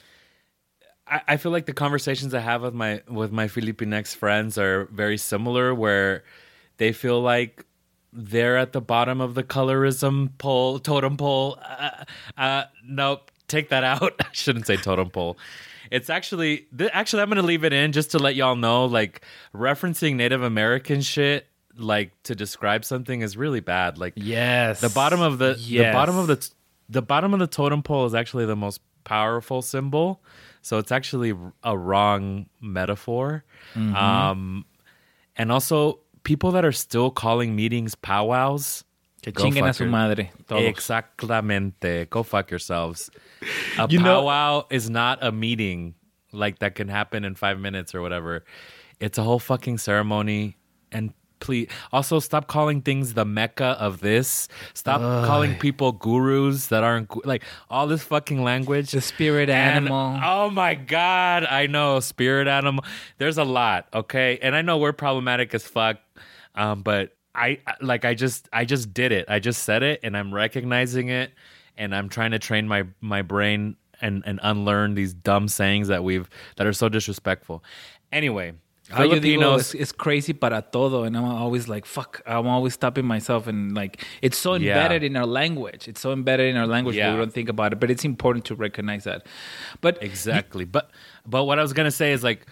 I, I feel like the conversations I have with my with my Filipinx friends are very similar, where they feel like they're at the bottom of the colorism pole, totem pole. Uh, uh, nope, take that out. I shouldn't say totem pole. It's actually, th- actually, I'm going to leave it in just to let y'all know, like, referencing Native American shit, like, to describe something is really bad. Like, Yes. the bottom of the, Yes. the bottom of the, t- the bottom of the totem pole is actually the most powerful symbol. So it's actually a wrong metaphor. Mm-hmm. Um, and also, people that are still calling meetings powwows. Que go chinguen a fuck su your- madre. Todos. Exactamente. Go fuck yourselves. A You know- powwow is not a meeting like that can happen in five minutes or whatever. It's a whole fucking ceremony. And please, also stop calling things the mecca of this. Stop calling people gurus that aren't gu- like all this fucking language. The spirit And- animal. Oh my God. I know. Spirit animal. There's a lot. Okay. And I know we're problematic as fuck. Um, but I like I just I just did it. I just said it and I'm recognizing it and I'm trying to train my my brain and and unlearn these dumb sayings that we've that are so disrespectful. Anyway, Ah, yo digo, Filipinos it's, it's crazy para todo, and I'm always like, fuck, I'm always stopping myself, and like, it's so Yeah. embedded in our language. It's so embedded in our language that Yeah. we don't think about it, but it's important to recognize that. But Exactly. But but what I was gonna say is like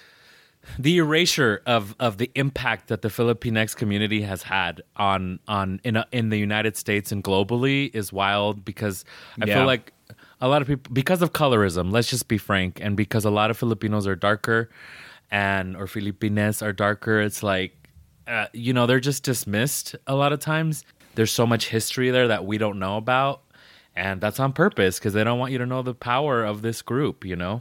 the erasure of, of the impact that the Filipinx community has had on on in a, in the United States and globally is wild because I Yeah. feel like a lot of people because of colorism, let's just be frank, and because a lot of Filipinos are darker and or Filipines are darker, it's like uh, you know, they're just dismissed a lot of times. There's so much history there that we don't know about, and that's on purpose because they don't want you to know the power of this group, you know?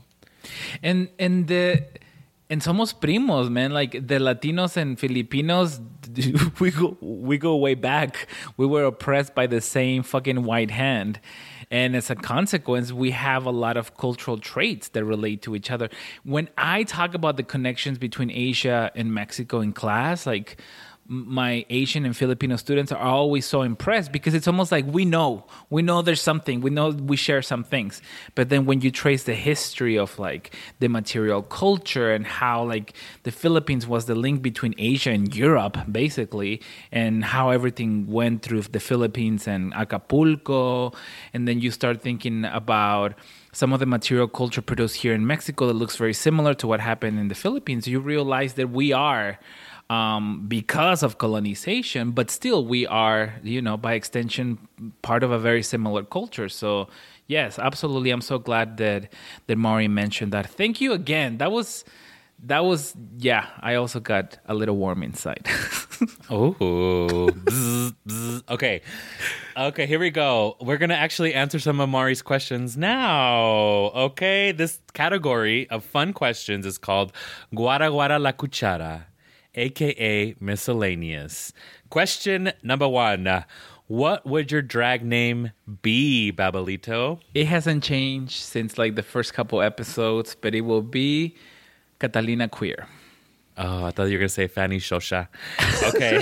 And and the and somos primos, man. Like the Latinos and Filipinos, we go we go way back. We were oppressed by the same fucking white hand. And as a consequence, we have a lot of cultural traits that relate to each other. When I talk about the connections between Asia and Mexico in class, like my Asian and Filipino students are always so impressed because it's almost like we know, we know there's something, we know we share some things. But then when you trace the history of like the material culture and how like the Philippines was the link between Asia and Europe, basically, and how everything went through the Philippines and Acapulco, and then you start thinking about some of the material culture produced here in Mexico that looks very similar to what happened in the Philippines, you realize that we are Um, because of colonization, but still we are, you know, by extension, part of a very similar culture. So, yes, absolutely. I'm so glad that that Maury mentioned that. Thank you again. That was, that was, yeah. I also got a little warm inside. Oh, bzz, bzz. Okay, okay. Here we go. We're gonna actually answer some of Maury's questions now. Okay, this category of fun questions is called Guara Guara la Cuchara, A K A miscellaneous. Question number one. What would your drag name be, Babelito? It hasn't changed since like the first couple episodes, but it will be Catalina Queer. Oh, I thought you were going to say Fanny Shosha. Okay.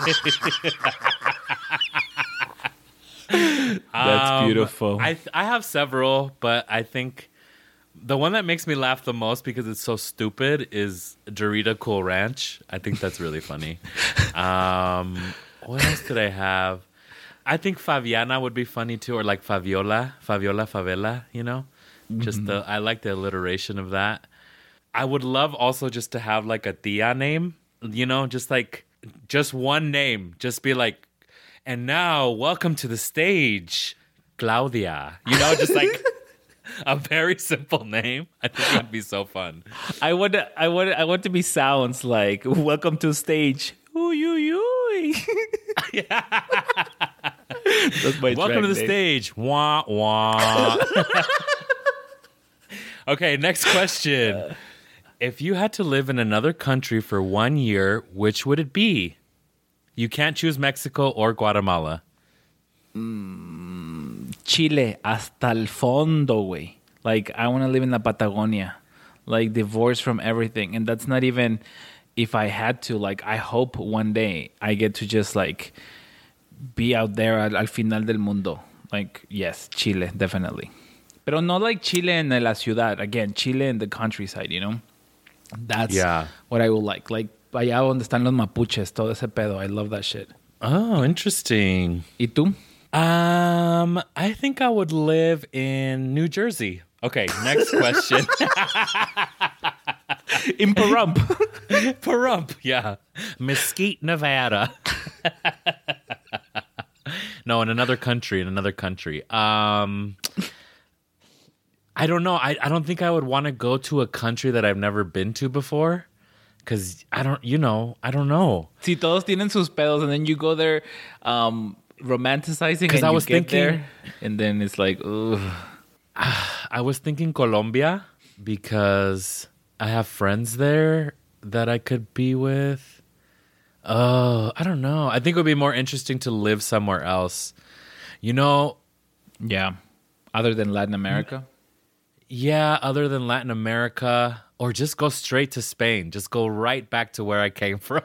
That's um, beautiful. I I have several, but I think the one that makes me laugh the most because it's so stupid is Dorita Cool Ranch. I think that's really funny. Um, what else did I have? I think Fabiana would be funny too, or like Fabiola, Fabiola, Favela, you know? Mm-hmm. Just the, I like the alliteration of that. I would love also just to have like a tia name, you know, just like, just one name. Just be like, and now welcome to the stage, Claudia. You know, just like... a very simple name. I think it would be so fun. I want to, I want I want to be sounds like welcome to stage. Ooh, yoo, yoo. Yeah. That's my welcome to the name. stage. Wah wah. Okay, next question. If you had to live in another country for one year, which would it be? You can't choose Mexico or Guatemala. Mm, Chile hasta el fondo, güey. Like, I want to live in la Patagonia. Like, divorced from everything. And that's not even if I had to. Like, I hope one day I get to just, like, be out there al, al final del mundo. Like, yes, Chile, definitely. Pero no like Chile en la ciudad. Again, Chile in the countryside, you know? That's yeah. what I would like. Like, allá donde están los mapuches, todo ese pedo. I love that shit. Oh, interesting. ¿Y tú? Um, I think I would live in New Jersey. Okay, next question. In Pahrump. Pahrump, yeah. Mesquite, Nevada. No, in another country, in another country. Um, I don't know. I, I don't think I would want to go to a country that I've never been to before. Because I don't, you know, I don't know. Si todos tienen sus pedos and then you go there um, romanticizing and I you was get thinking, there and then it's like, ugh. I was thinking Colombia because I have friends there that I could be with. Oh, I don't know. I think it would be more interesting to live somewhere else. You know? Yeah. Other than Latin America? Yeah, other than Latin America. Or just go straight to Spain. Just go right back to where I came from.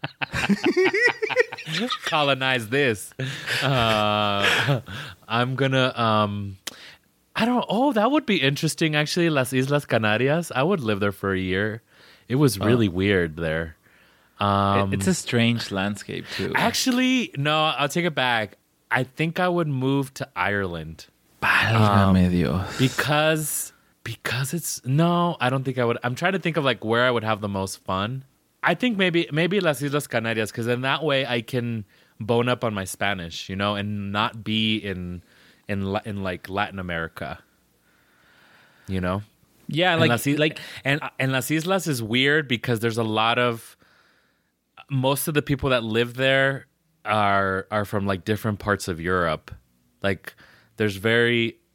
Colonize this. Uh, I'm gonna... Um, I don't... Oh, that would be interesting, actually. Las Islas Canarias. I would live there for a year. It was really oh. weird there. Um, it's a strange landscape, too. Actually, no, I'll take it back. I think I would move to Ireland. Válgame um, Dios. Because... Because it's... No, I don't think I would... I'm trying to think of like where I would have the most fun. I think maybe maybe Las Islas Canarias, because in that way I can bone up on my Spanish, you know, and not be in in in like Latin America, you know. Yeah, and like Las, like and and Las Islas is weird because there's a lot of most of the people that live there are are from like different parts of Europe. Like there's very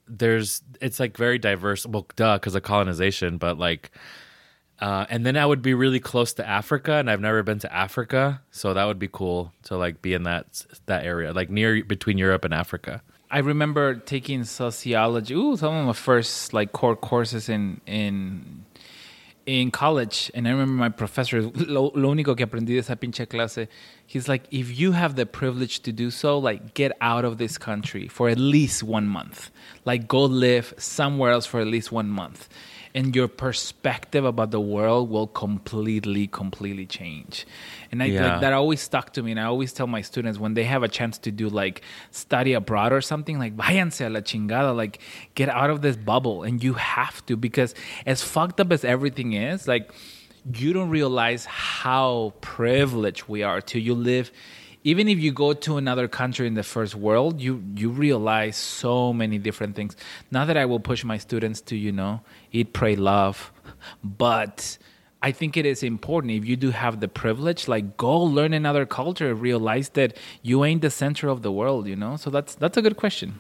there's it's like very diverse. Well, duh, because of colonization, but like, uh, and then I would be really close to Africa, and I've never been to Africa, so that would be cool to like be in that that area, like near between Europe and Africa. I remember taking sociology. Ooh, some of my first like core courses in in in college, and I remember my professor. Lo, lo único que aprendí de esa pinche clase, he's like, if you have the privilege to do so, like get out of this country for at least one month. Like go live somewhere else for at least one month. And your perspective about the world will completely, completely change. And I, Yeah. like, that always stuck to me. And I always tell my students when they have a chance to do like study abroad or something, like váyanse a la chingada, like get out of this bubble. And you have to, because as fucked up as everything is, like you don't realize how privileged we are till you live. Even if you go to another country in the first world, you, you realize so many different things. Not that I will push my students to, you know, eat, pray, love. But I think it is important. If you do have the privilege, like go learn another culture, realize that you ain't the center of the world, you know? So that's that's a good question.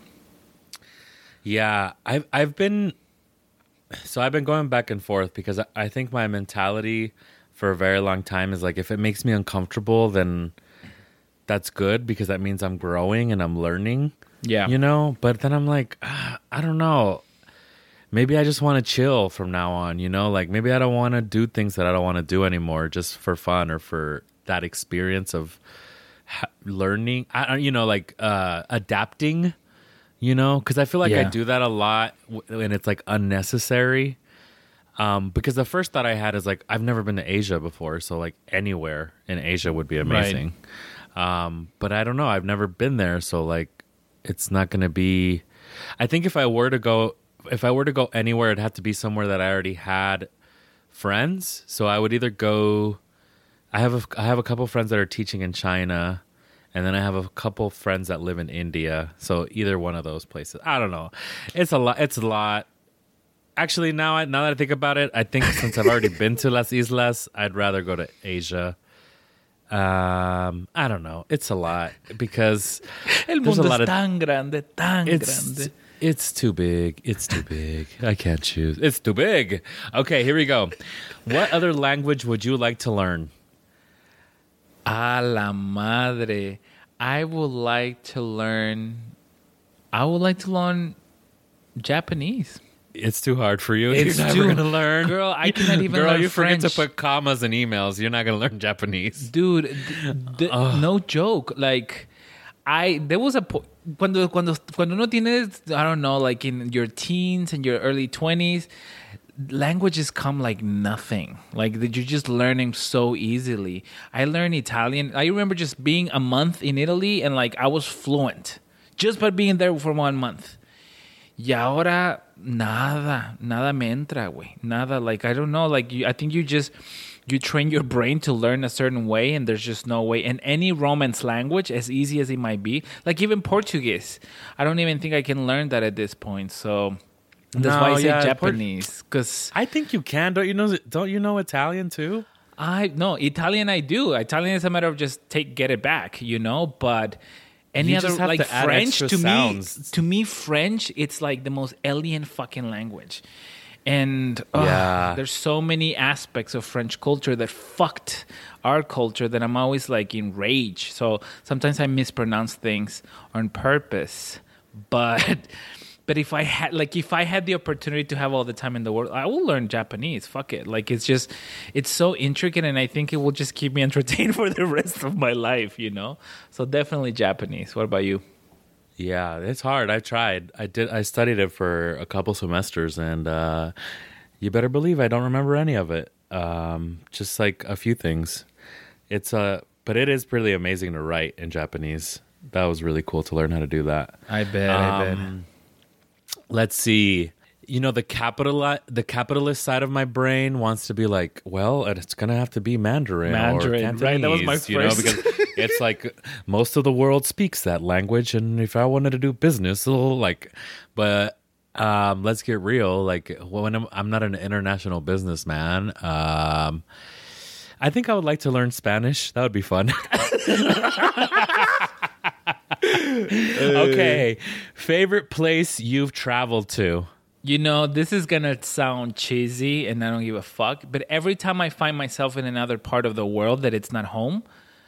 Yeah, I've I've been so I've been going back and forth because I, I think my mentality for a very long time is like if it makes me uncomfortable, then that's good because that means I'm growing and I'm learning. Yeah. You know? But then I'm like, ah, I don't know. Maybe I just want to chill from now on, you know? Like maybe I don't want to do things that I don't want to do anymore just for fun or for that experience of ha- learning. I don't, you know, like uh, adapting, you know? Because I feel like I Yeah. do that a lot w- and it's like unnecessary. Um, because the first thought I had is like, I've never been to Asia before. So like anywhere in Asia would be amazing. Right. Um, but I don't know. I've never been there. So like, it's not going to be, I think if I were to go, if I were to go anywhere, it'd have to be somewhere that I already had friends. So I would either go, I have a, I have a couple friends that are teaching in China, and then I have a couple friends that live in India. So either one of those places, I don't know. It's a lot. It's a lot. Actually, now I, now that I think about it, I think since I've already been to Las Islas, I'd rather go to Asia. Um, I don't know. It's a lot because El there's a mundo lot es of tan grande, tan it's grande. it's too big. It's too big. I can't choose. It's too big. Okay, here we go. What other language would you like to learn? A la madre. I would like to learn. I would like to learn Japanese. It's too hard for you. It's You're never too- gonna learn, Girl, I cannot even Girl, learn you French. forget to put commas in emails. You're not gonna learn Japanese. Dude, th- th- no joke. Like, I there was a po- cuando cuando cuando uno tienes, I don't know, like in your teens and your early twenties, languages come like nothing. Like that you're just learning so easily. I learned Italian. I remember just being a month in Italy and like I was fluent just by being there for one month. Y ahora nada, nada me entra, güey. Nada, like I don't know, like you, I think you just you train your brain to learn a certain way, and there's just no way. And any Romance language, as easy as it might be, like even Portuguese, I don't even think I can learn that at this point. So that's No, why I say yeah, Japanese, because I think you can. Don't you know? Don't you know Italian too? I no Italian. I do Italian is a matter of just take get it back, you know, but. Any You other just have like to add French extra to sounds. me to me French it's like the most alien fucking language. And ugh, Yeah. there's so many aspects of French culture that fucked our culture that I'm always like in rage. So sometimes I mispronounce things on purpose. But but if I had like if I had the opportunity to have all the time in the world, I will learn Japanese. Fuck it. Like it's just it's so intricate, and I think it will just keep me entertained for the rest of my life, you know? So definitely Japanese. What about you? Yeah, it's hard. I tried. I did. I studied it for a couple semesters, and uh, you better believe I don't remember any of it. Um, just like a few things. It's uh, but it is pretty amazing to write in Japanese. That was really cool to learn how to do that. I bet. I bet. Um, Let's see. You know, the capital the capitalist side of my brain wants to be like, well, it's gonna have to be Mandarin, Mandarin, or Cantonese, right? That was my you know, first- because it's like most of the world speaks that language, and if I wanted to do business, it'll like, but um, let's get real. Like, when I'm, I'm not an international businessman. Um, I think I would like to learn Spanish. That would be fun. Okay. Favorite place you've traveled to? You know, this is going to sound cheesy and I don't give a fuck, but every time I find myself in another part of the world that it's not home,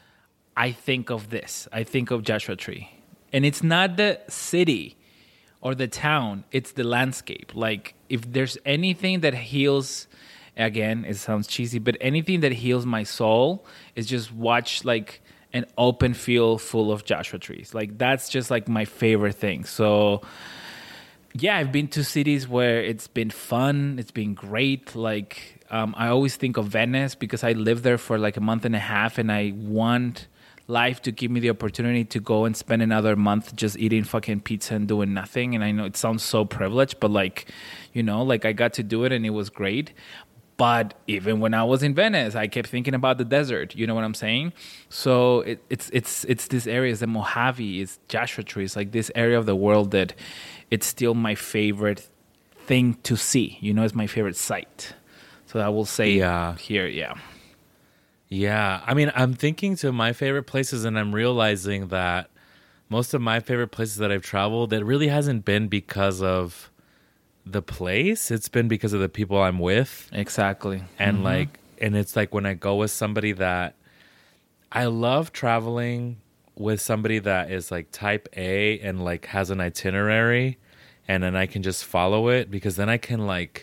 I think of this. I think of Joshua Tree. And it's not the city or the town, it's the landscape. Like, if there's anything that heals, again, it sounds cheesy, but anything that heals my soul is just watch, like, an open field full of Joshua trees. Like, that's just, like, my favorite thing. So, yeah, I've been to cities where it's been fun. It's been great. Like, um, I always think of Venice because I lived there for, like, a month and a half, and I want life to give me the opportunity to go and spend another month just eating fucking pizza and doing nothing. And I know it sounds so privileged, but, like, you know, like, I got to do it and it was great. But even when I was in Venice, I kept thinking about the desert. You know what I'm saying? So it, it's it's it's this area, it's the Mojave, it's Joshua Tree. It's like this area of the world that it's still my favorite thing to see. You know, it's my favorite site. So I will say Yeah. here, yeah. Yeah. I mean, I'm thinking to my favorite places, and I'm realizing that most of my favorite places that I've traveled, it really hasn't been because of the place. It's been because of the people I'm with. Exactly. And Mhm. like, and it's like when I go with somebody that I love traveling with somebody that is like type A and like has an itinerary, and then I can just follow it, because then I can like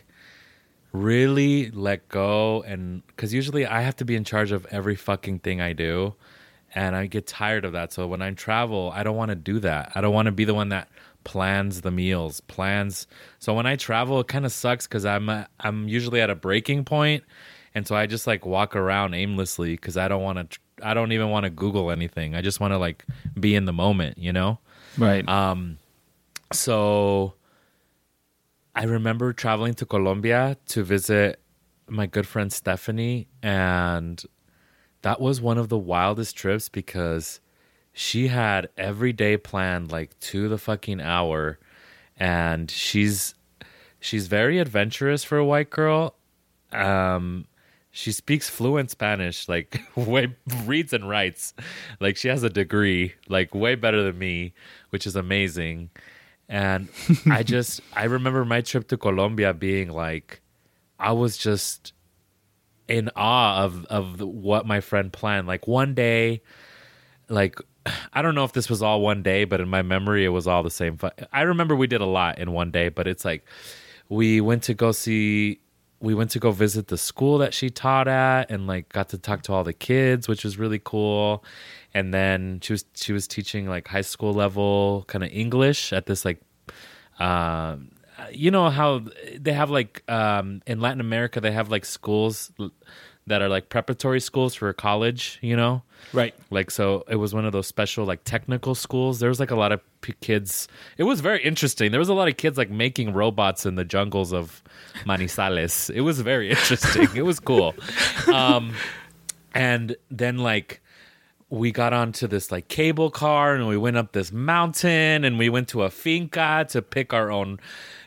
really let go. And because usually I have to be in charge of every fucking thing I do, and I get tired of that. So when I travel, I don't want to do that. I don't want to be the one that plans the meals, plans. So when I travel, it kind of sucks because I'm uh, I'm usually at a breaking point, and so I just like walk around aimlessly because I don't want to. I don't even want to Google anything. I just want to like be in the moment, you know. Right. Um. So I remember traveling to Colombia to visit my good friend Stephanie, and that was one of the wildest trips because she had every day planned like to the fucking hour, and she's she's very adventurous for a white girl. Um, she speaks fluent Spanish, like way reads and writes, like she has a degree, like way better than me, which is amazing. And I just I remember my trip to Colombia being like, I was just in awe of of what my friend planned. Like one day, like. I don't know if this was all one day, but in my memory, it was all the same. I remember we did a lot in one day, but it's like we went to go see, we went to go visit the school that she taught at, and like got to talk to all the kids, which was really cool. And then she was she was teaching like high school level kind of English at this like, um, you know how they have like um, in Latin America they have like schools that are like preparatory schools for college, you know? Right. Like, so it was one of those special like technical schools. There was like a lot of p- kids. It was very interesting. There was a lot of kids like making robots in the jungles of Manizales. It was very interesting. It was cool. Um, and then like we got onto this like cable car, and we went up this mountain, and we went to a finca to pick our own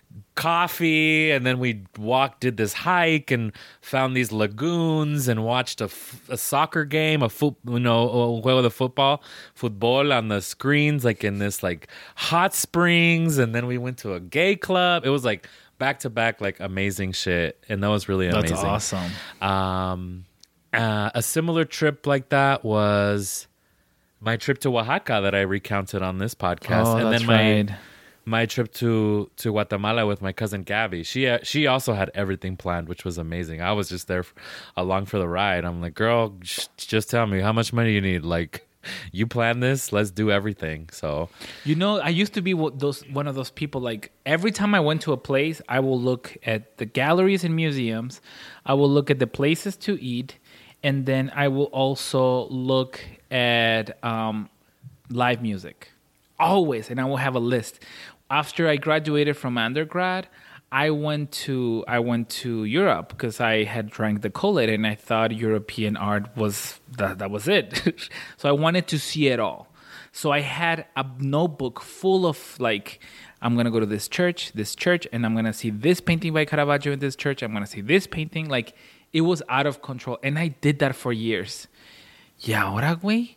coffee, and then we walked, did this hike, and found these lagoons, and watched a, f- a soccer game, a foot, you know, a juego de football, football on the screens, like in this like hot springs, and then we went to a gay club. It was like back to back, like amazing shit, and that was really amazing. That's awesome. Um, uh, a similar trip like that was my trip to Oaxaca that I recounted on this podcast, Oh, and that's then my. right. My trip to, to Guatemala with my cousin Gabby. She uh, she also had everything planned, which was amazing. I was just there for, along for the ride. I'm like, girl, sh- just tell me how much money you need. Like, you plan this, let's do everything. So, You know, I used to be wo- those one of those people. Like every time I went to a place, I will look at the galleries and museums. I will look at the places to eat, and then I will also look at um, live music. Always, and I will have a list. After I graduated from undergrad, I went to I went to Europe because I had drank the Kool-Aid, and I thought European art was that that was it. So I wanted to see it all. So I had a notebook full of like, I'm gonna go to this church, this church, and I'm gonna see this painting by Caravaggio in this church. I'm gonna see this painting. Like, it was out of control, and I did that for years. Y ahora, güey,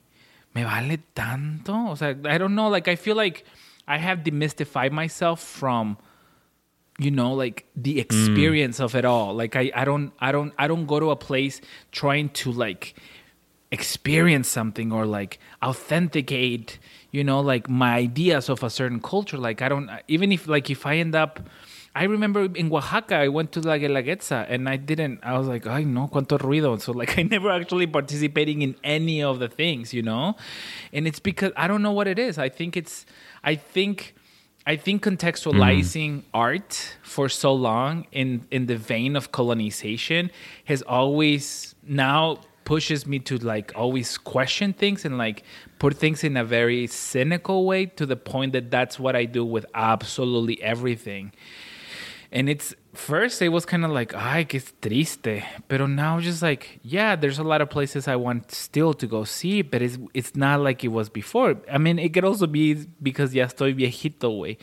me vale tanto. O sea, I don't know. Like, I feel like I have demystified myself from, you know, like the experience mm. of it all. Like, I, I don't, I don't, I don't go to a place trying to like experience something or like authenticate, you know, like my ideas of a certain culture. Like, I don't, even if like if I end up, I remember in Oaxaca, I went to La Guelaguetza and I didn't, I was like, ay, no, cuánto ruido. So like, I never actually participating in any of the things, you know? And it's because I don't know what it is. I think it's, I think, I think contextualizing mm. art for so long in, in the vein of colonization has always now pushes me to like always question things and like put things in a very cynical way to the point that that's what I do with absolutely everything. And it's first it was kind of like, ay, que triste. Pero now just like, yeah, there's a lot of places I want still to go see, but it's it's not like it was before. I mean, it could also be because ya estoy viejito, way.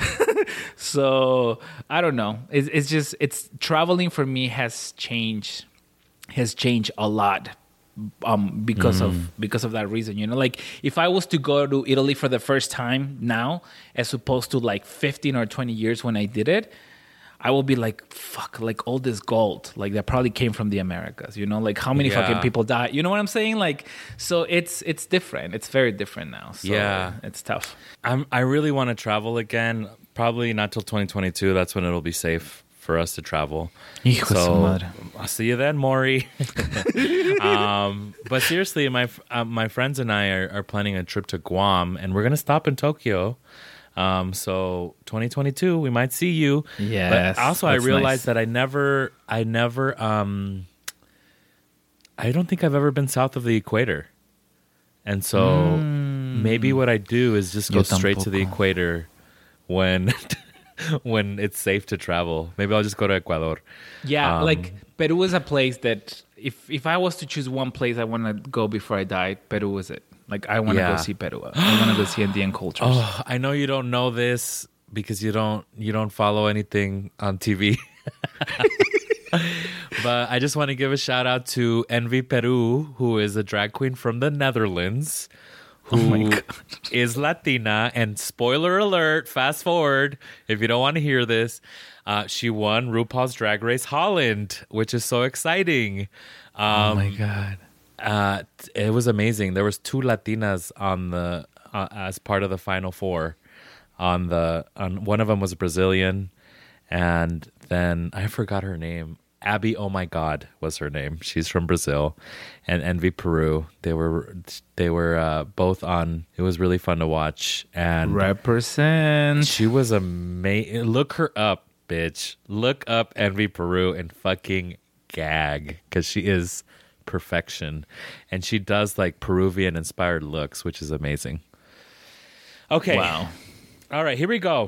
So I don't know. It's it's just it's traveling for me has changed has changed a lot. Um, because mm. of because of that reason, you know, like if I was to go to Italy for the first time now, as opposed to like fifteen or twenty years when I did it, I will be like, fuck, like all this gold, like that probably came from the Americas, you know, like how many yeah. fucking people died, you know what I'm saying? Like, so it's it's different. It's very different now. So yeah, it's tough. I'm I really want to travel again. Probably not till twenty twenty-two. That's when it'll be safe for us to travel. Hijo so I'll see you then, Maury. um, but seriously, my uh, my friends and I are, are planning a trip to Guam, and we're gonna stop in Tokyo. Um, so twenty twenty-two, we might see you. Yes. But also, I realized nice. that I never, I never, um, I don't think I've ever been south of the equator, and so mm. maybe what I do is just go Yo straight tampoco. to the equator when. when it's safe to travel. Maybe I'll just go to Ecuador. Yeah, um, like Peru is a place that if if I was to choose one place I want to go before I die, Peru is it. Like I want to yeah. go see Peru. I want to go see Indian cultures. Oh, I know you don't know this because you don't you don't follow anything on T V. But I just want to give a shout out to Envy Peru, who is a drag queen from the Netherlands. Who oh is Latina, and spoiler alert, fast forward, if you don't want to hear this, uh, she won RuPaul's Drag Race Holland, which is so exciting. Um, oh my God. Uh, it was amazing. There was two Latinas on the uh, as part of the Final Four. On the on one of them was Brazilian, and then I forgot her name. Abby, oh my God, was her name. She's from Brazil, and Envy Peru. They were they were uh, both on. It was really fun to watch. And represent. She was amazing. Look her up, bitch. Look up Envy Peru and fucking gag because she is perfection, and she does like Peruvian inspired looks, which is amazing. Okay, wow. All right, here we go.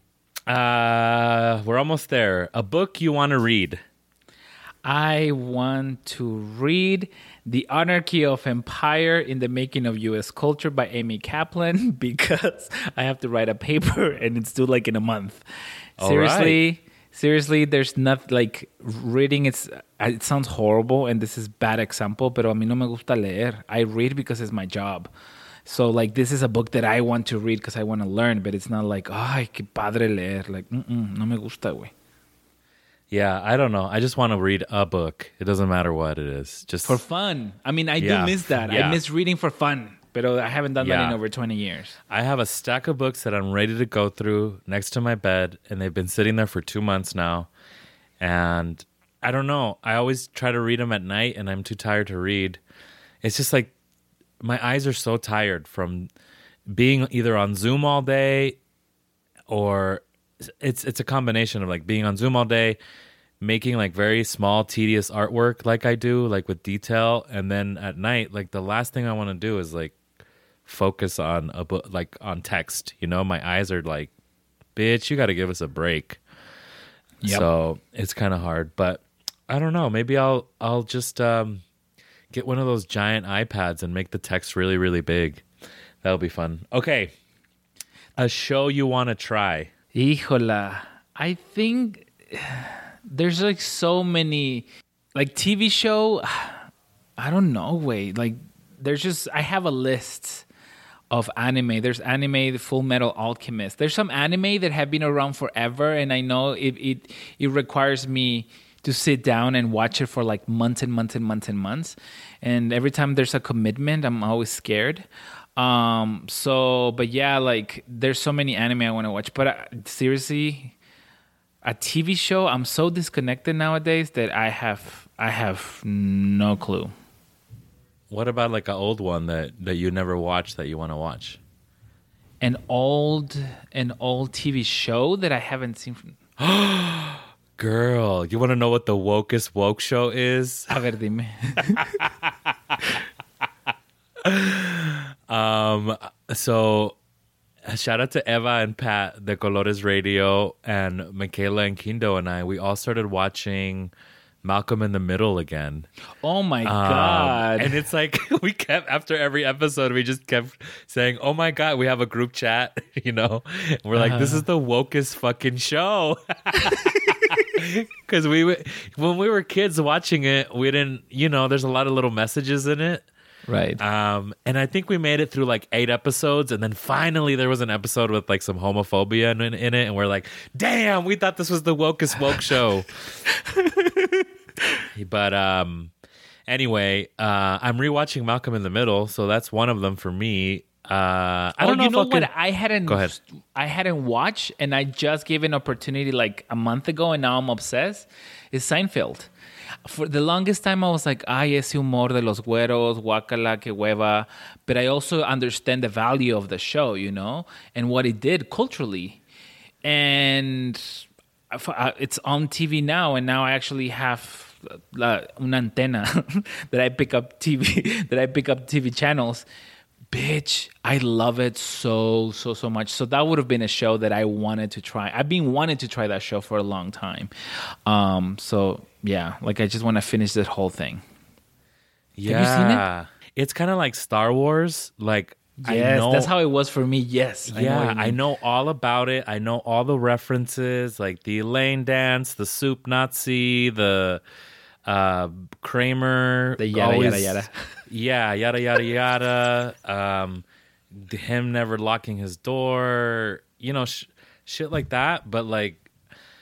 Uh, we're almost there. A book you want to read. I want to read The Anarchy of Empire in the Making of U S Culture by Amy Kaplan because I have to write a paper and it's due like in a month. All seriously, right. seriously, there's not like reading. It's it sounds horrible and this is bad example, pero a mí no me gusta leer. I read because it's my job. So like this is a book that I want to read because I want to learn, but it's not like, ay, qué padre leer. Like, mm-mm, no me gusta, güey. Yeah, I don't know. I just want to read a book. It doesn't matter what it is. Just for fun. I mean, I yeah, do miss that. Yeah. I miss reading for fun, but I haven't done yeah. that in over twenty years. I have a stack of books that I'm ready to go through next to my bed, and they've been sitting there for two months now. And I don't know. I always try to read them at night, and I'm too tired to read. It's just like my eyes are so tired from being either on Zoom all day or... It's it's a combination of like being on Zoom all day, making like very small, tedious artwork like I do, like with detail, and then at night, like the last thing I want to do is like focus on a book, like on text. You know, my eyes are like, bitch, you got to give us a break. Yep. So it's kind of hard, but I don't know. Maybe I'll I'll just um, get one of those giant iPads and make the text really really big. That'll be fun. Okay, a show you want to try. Híjola, I think there's like so many, like T V show, I don't know, wait, like there's just I have a list of anime. There's anime, the Full Metal Alchemist. There's some anime that have been around forever, and I know it it it requires me to sit down and watch it for like months and months and months and months. And every time there's a commitment, I'm always scared. Um, so, but yeah, like there's so many anime I want to watch. But uh, seriously, a T V show, I'm so disconnected nowadays that I have I have no clue. What about like an old one that, that you never watched that you want to watch? An old an old T V show that I haven't seen. From... Girl, you want to know what the wokest woke show is? A ver, dime. um, so shout out to Eva and Pat, the Colores Radio, and Michaela and Kindo and I. We all started watching Malcolm in the Middle again. Oh my um, God. And it's like we kept, after every episode, we just kept saying, oh my God, we have a group chat, you know? And we're like, uh. this is the wokest fucking show. Because we, when we were kids watching it, we didn't, you know, there's a lot of little messages in it. Right. Um, and I think we made it through like eight episodes, and then finally there was an episode with like some homophobia in, in it, and we're like, damn, we thought this was the wokest woke show. But um, anyway, uh, I'm rewatching Malcolm in the Middle, so that's one of them for me. Uh, I oh, don't know you if know I what? could... I hadn't. Go ahead. I hadn't watched, and I just gave an opportunity like a month ago, and now I'm obsessed. Is Seinfeld. For the longest time, I was like, "Ay, ese humor de los güeros, guacala, que hueva." But I also understand the value of the show, you know, and what it did culturally. And it's on T V now, and now I actually have la, una antenna that I pick up T V that I pick up T V channels. Bitch, I love it so, so, so much. So that would have been a show that I wanted to try. I've been wanting to try that show for a long time. Um, so, yeah, like I just want to finish this whole thing. Yeah. Have you seen it? It's kind of like Star Wars. Like, yes, I know, that's how it was for me. Yes. I yeah, know I know all about it. I know all the references, like the Elaine dance, the soup Nazi, the uh, Kramer. The yada, always, yada, yada. Yeah, yada, yada, yada. Um, him never locking his door, you know, sh- shit like that. But like,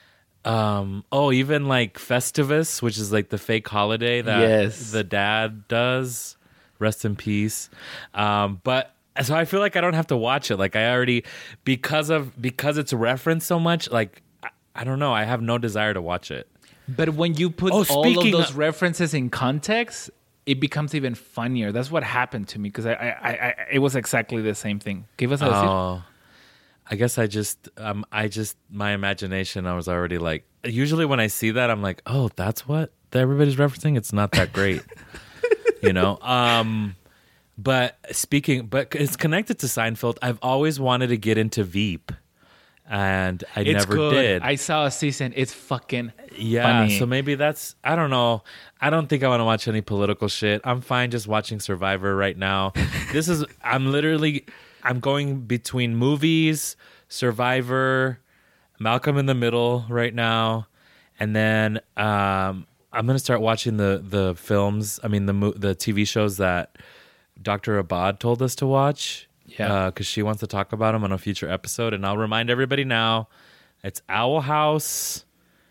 um, oh, even like Festivus, which is like the fake holiday that yes. the dad does. Rest in peace. Um, but so I feel like I don't have to watch it. Like I already, because of, because it's referenced so much, like, I, I don't know. I have no desire to watch it. But when you put oh, all of those of- references in context, it becomes even funnier. That's what happened to me because I, I, I, it was exactly the same thing. Give us a oh, I guess I just, um, I just, my imagination, I was already like, usually when I see that, I'm like, oh, that's what everybody's referencing. It's not that great, you know? Um, but speaking, but it's connected to Seinfeld. I've always wanted to get into Veep. And I it's never good. did. I saw a season. It's fucking yeah. funny. So maybe that's, I don't know. I don't think I want to watch any political shit. I'm fine just watching Survivor right now. This is, I'm literally, I'm going between movies, Survivor, Malcolm in the Middle right now. And then um, I'm going to start watching the, the films, I mean, the the T V shows that Doctor Abad told us to watch. Yeah, because uh, she wants to talk about them on a future episode. And I'll remind everybody now, it's Owl House,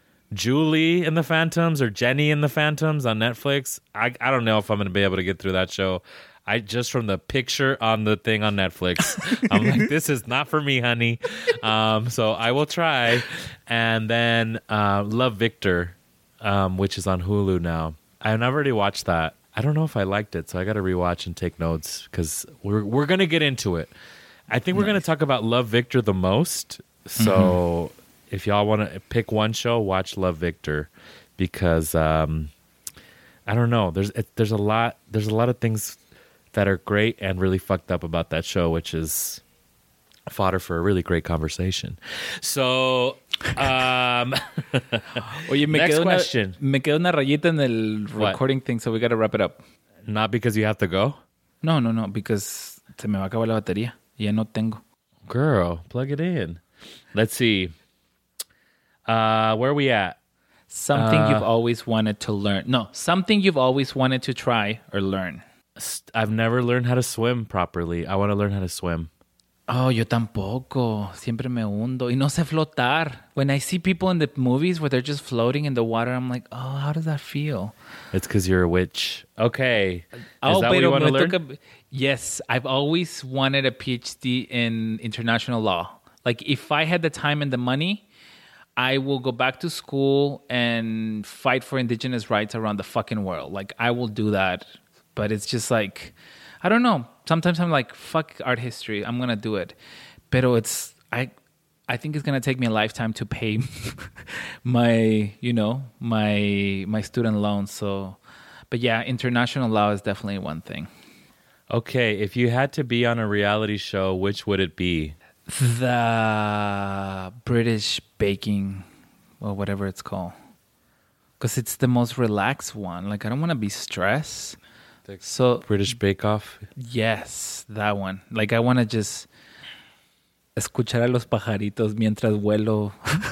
Julie and the Phantoms, or Jenny and the Phantoms on Netflix. I I don't know if I'm going to be able to get through that show. I just from the picture on the thing on Netflix, I'm like, this is not for me, honey. Um, so I will try. And then uh, Love Victor, um, which is on Hulu now. I've already watched that. I don't know if I liked it, so I got to rewatch and take notes because we're we're gonna get into it. I think we're nice. gonna talk about Love Victor the most. So mm-hmm. if y'all want to pick one show, watch Love Victor because um, I don't know. There's it, there's a lot there's a lot of things that are great and really fucked up about that show, which is fodder for a really great conversation. So. Um, Oye, me next quedó question. Una, me quedó una rayita en el recording what? thing, so we got to wrap it up. Not because you have to go? No, no, no, because se me va a acabar la batería. Ya no tengo. Girl, plug it in. Let's see. Uh, where are we at? Something uh, you've always wanted to learn. No, something you've always wanted to try or learn. st- I've never learned how to swim properly. I want to learn how to swim. Oh, yo tampoco. Siempre me hundo. Y no sé flotar. When I see people in the movies where they're just floating in the water, I'm like, oh, how does that feel? It's because you're a witch. Okay. Is Oh, that what you want to me learn? toca- Yes, I've always wanted a PhD in international law. Like, if I had the time and the money, I will go back to school and fight for indigenous rights around the fucking world. Like, I will do that. But it's just like, I don't know. Sometimes I'm like, fuck art history. I'm going to do it. Pero it's, I I think it's going to take me a lifetime to pay my, you know, my my student loans. So, but yeah, international law is definitely one thing. Okay, if you had to be on a reality show, which would it be? The British baking or whatever it's called. Because it's the most relaxed one. Like, I don't want to be stressed. So, British Bake Off? yes, that one. Like, I want to just escuchar a los pajaritos mientras vuelo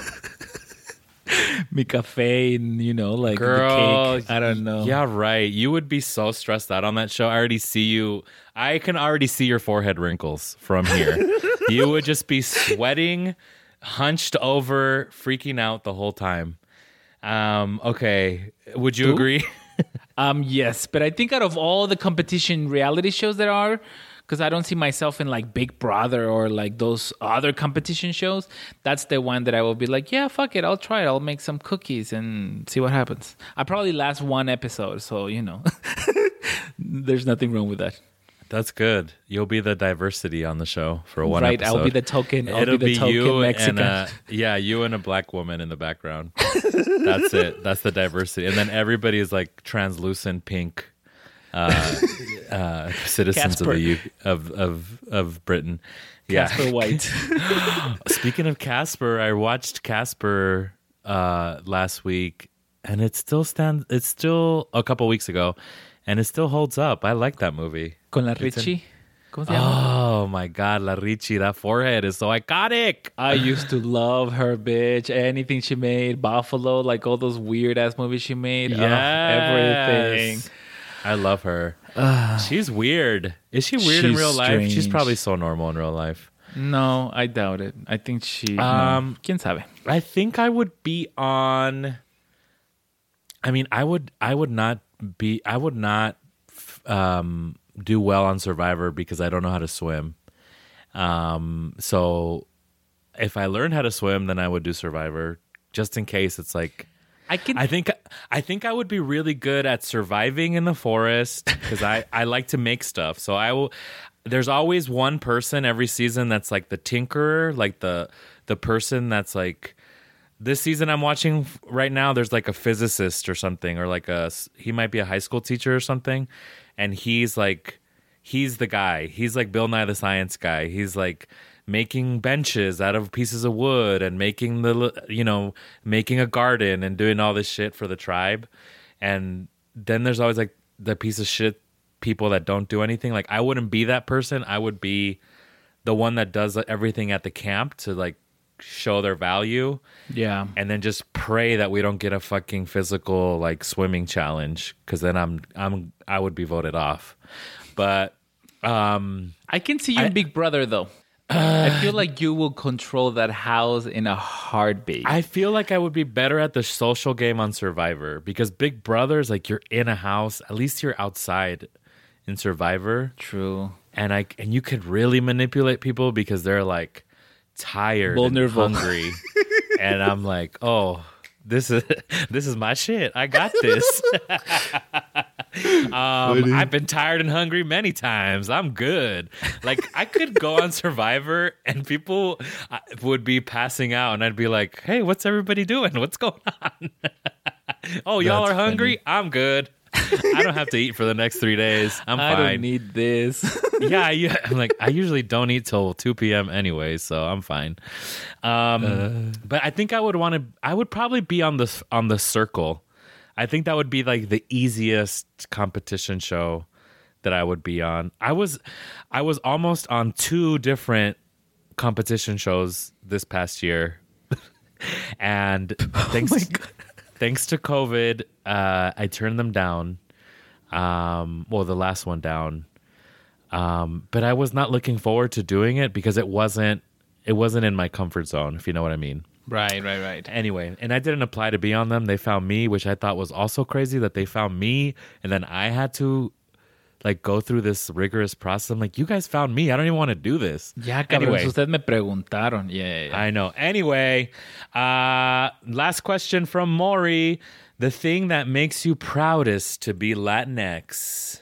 mi café and, you know, like Girl, the cake. I don't know. Yeah, right. You would be so stressed out on that show. I already see you. I can already see your forehead wrinkles from here. You would just be sweating, hunched over, freaking out the whole time. Um, okay. Would you Tú? agree? Um, yes, but I think out of all the competition reality shows there are, because I don't see myself in like Big Brother or like those other competition shows, that's the one that I will be like, yeah, fuck it, I'll try it. I'll make some cookies and see what happens. I probably last one episode, so you know, there's nothing wrong with that. That's good. You'll be the diversity on the show for one Right, episode. I'll be the token. I'll It'll be the be token you Mexican. and a, yeah, you and a black woman in the background. That's it. That's the diversity. And then everybody is like translucent pink uh, uh, citizens of Casper. the U- of of of Britain. Yeah. Casper White. Speaking of Casper, I watched Casper uh, last week, and it still stands. It's still a couple weeks ago, and it still holds up. I like that movie. Con la Richie. ¿Cómo se llama? Oh my God, La Richie, that forehead is so iconic. I used to love her, bitch. Anything she made, Buffalo, like all those weird ass movies she made. Ugh, everything. I love her. She's weird. Is she weird in She's real life? She's strange. probably so normal in real life. No, I doubt it. I think she. Um, no. ¿Quién sabe? I think I would be on. I mean, I would. I would not be. I would not um, do well on Survivor because I don't know how to swim. Um, so if I learned how to swim, then I would do Survivor just in case. It's like. I can. I think I think I would be really good at surviving in the forest because I, I like to make stuff. So I will. There's always one person every season that's like the tinkerer, like the the person that's like. This season I'm watching right now, there's like a physicist or something, or like a he might be a high school teacher or something, and he's like he's the guy. He's like Bill Nye the Science Guy. He's like. Making benches out of pieces of wood and making the, you know, making a garden and doing all this shit for the tribe. And then there's always like the piece of shit people that don't do anything. Like I wouldn't be that person. I would be the one that does everything at the camp to like show their value. Yeah. And then just pray that we don't get a fucking physical like swimming challenge. Cause then I'm, I'm, I would be voted off. But, um, I can see you in Big Brother though. I feel like you will control that house in a heartbeat. I feel like I would be better at the social game on Survivor because Big Brother is like you're in a house. At least you're outside in Survivor. True. And I and you could really manipulate people because they're like tired Vulnerable. and hungry. And I'm like, oh, this is this is my shit. I got this. um, I've been tired and hungry many times. I'm good. Like I could go on Survivor and people uh, would be passing out, and I'd be like, "Hey, what's everybody doing? What's going on? Oh, y'all That's are hungry? I'm good. I don't have to eat for the next three days. I'm I fine. don't need this. yeah, yeah. I'm like, I usually don't eat till two p.m. anyway, so I'm fine. Um, Uh. but I think I would want to. I would probably be on the on the circle. I think that would be like the easiest competition show that I would be on. I was, I was almost on two different competition shows this past year, and thanks, thanks to COVID, uh, I turned them down. Um, well, the last one down. Um, but I was not looking forward to doing it because it wasn't it wasn't in my comfort zone, if you know what I mean. Right, right, right. Anyway, and I didn't apply to be on them. They found me, which I thought was also crazy that they found me, and then I had to like go through this rigorous process. I'm like, you guys found me. I don't even want to do this. Ya, cabrón, Anyway. ustedes me preguntaron. Yeah, yeah, yeah. I know. Anyway, uh, last question from Maury. The thing that makes you proudest to be Latinx?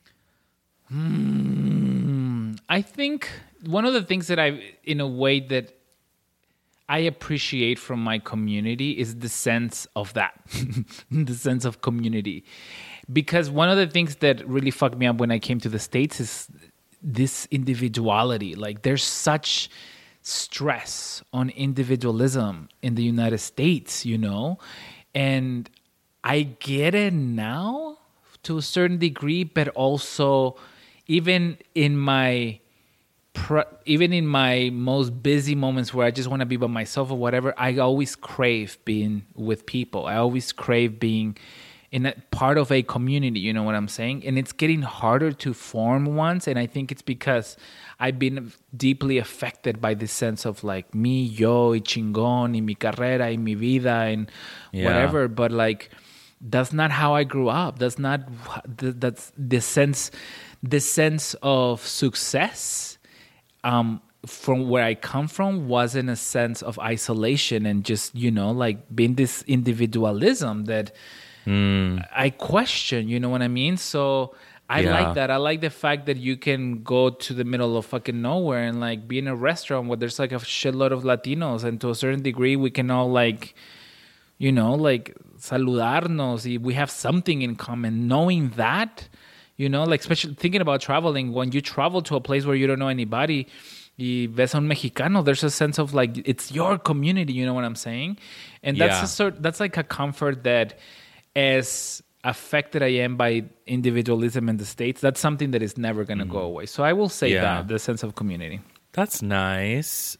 Hmm. I think one of the things that I, in a way that I appreciate from my community is the sense of that, the sense of community. Because one of the things that really fucked me up when I came to the States is this individuality. Like there's such stress on individualism in the United States, you know? And I get it now to a certain degree, but also even in my Pro, even in my most busy moments where I just want to be by myself or whatever, I always crave being with people. I always crave being in a part of a community, you know what I'm saying? And it's getting harder to form ones. And I think it's because I've been deeply affected by this sense of like me, yo, y chingón, y mi carrera, y mi vida, and Yeah. whatever. But like, that's not how I grew up. That's not, that's the sense, the sense of success. Um, from where I come from was in a sense of isolation and just, you know, like being this individualism that Mm. I question, you know what I mean? So I Yeah. like that. I like the fact that you can go to the middle of fucking nowhere and like be in a restaurant where there's like a shitload of Latinos, and to a certain degree we can all like, you know, like saludarnos. We have something in common. Knowing that, you know, like especially thinking about traveling, when you travel to a place where you don't know anybody, y ves a un mexicano, there's a sense of like it's your community, you know what I'm saying? And that's Yeah. a sort that's like a comfort that, as affected I am by individualism in the States, that's something that is never going to go away. So I will say Yeah. that, the sense of community. That's nice.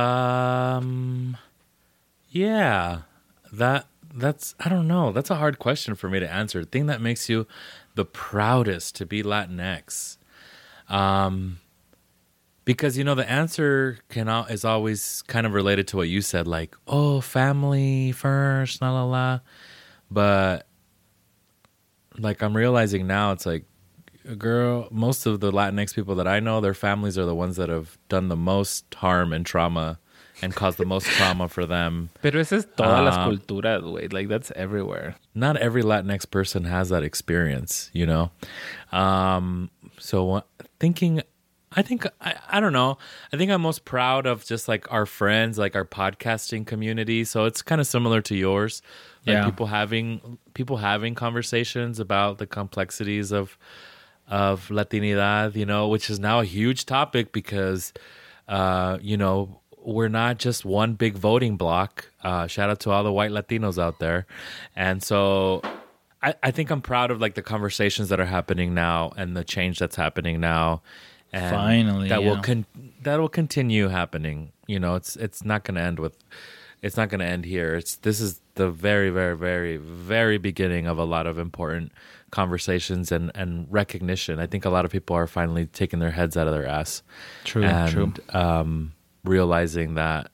Um, yeah, that that's I don't know. That's a hard question for me to answer. The thing that makes you the proudest to be Latinx, um, because you know the answer can al- is always kind of related to what you said, like oh, family first, la la la. But like I'm realizing now, it's like, girl, most of the Latinx people that I know, their families are the ones that have done the most harm and trauma and caused the most trauma for them. Pero esa es todas las Um, culturas, güey. Like, that's everywhere. Not every Latinx person has that experience, you know? Um, so thinking, I think, I, I don't know. I think I'm most proud of just like our friends, like our podcasting community. So it's kind of similar to yours. Like Yeah. people having, people having conversations about the complexities of, of Latinidad, you know, which is now a huge topic because, uh, you know, we're not just one big voting block. Uh, shout out to all the white Latinos out there. And so I, I think I'm proud of like the conversations that are happening now and the change that's happening now. And Finally, that yeah. will con- that will continue happening. You know, it's it's not going to end with it's not going to end here. It's this is the very very very very beginning of a lot of important conversations and, and recognition. I think a lot of people are finally taking their heads out of their ass. True, and, true. Um, realizing that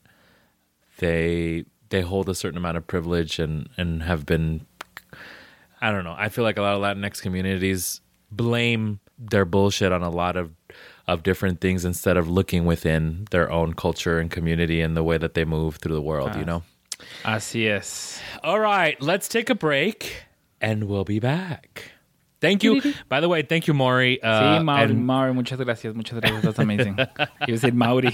they they hold a certain amount of privilege and, and have been, I don't know. I feel like a lot of Latinx communities blame their bullshit on a lot of of different things instead of looking within their own culture and community and the way that they move through the world, you know? Así es. All right, let's take a break and we'll be back. Thank you. By the way, thank you, Maury. Uh, Sí, Mauri, and- Mauri, muchas gracias, muchas gracias. That's amazing. You said Mauri.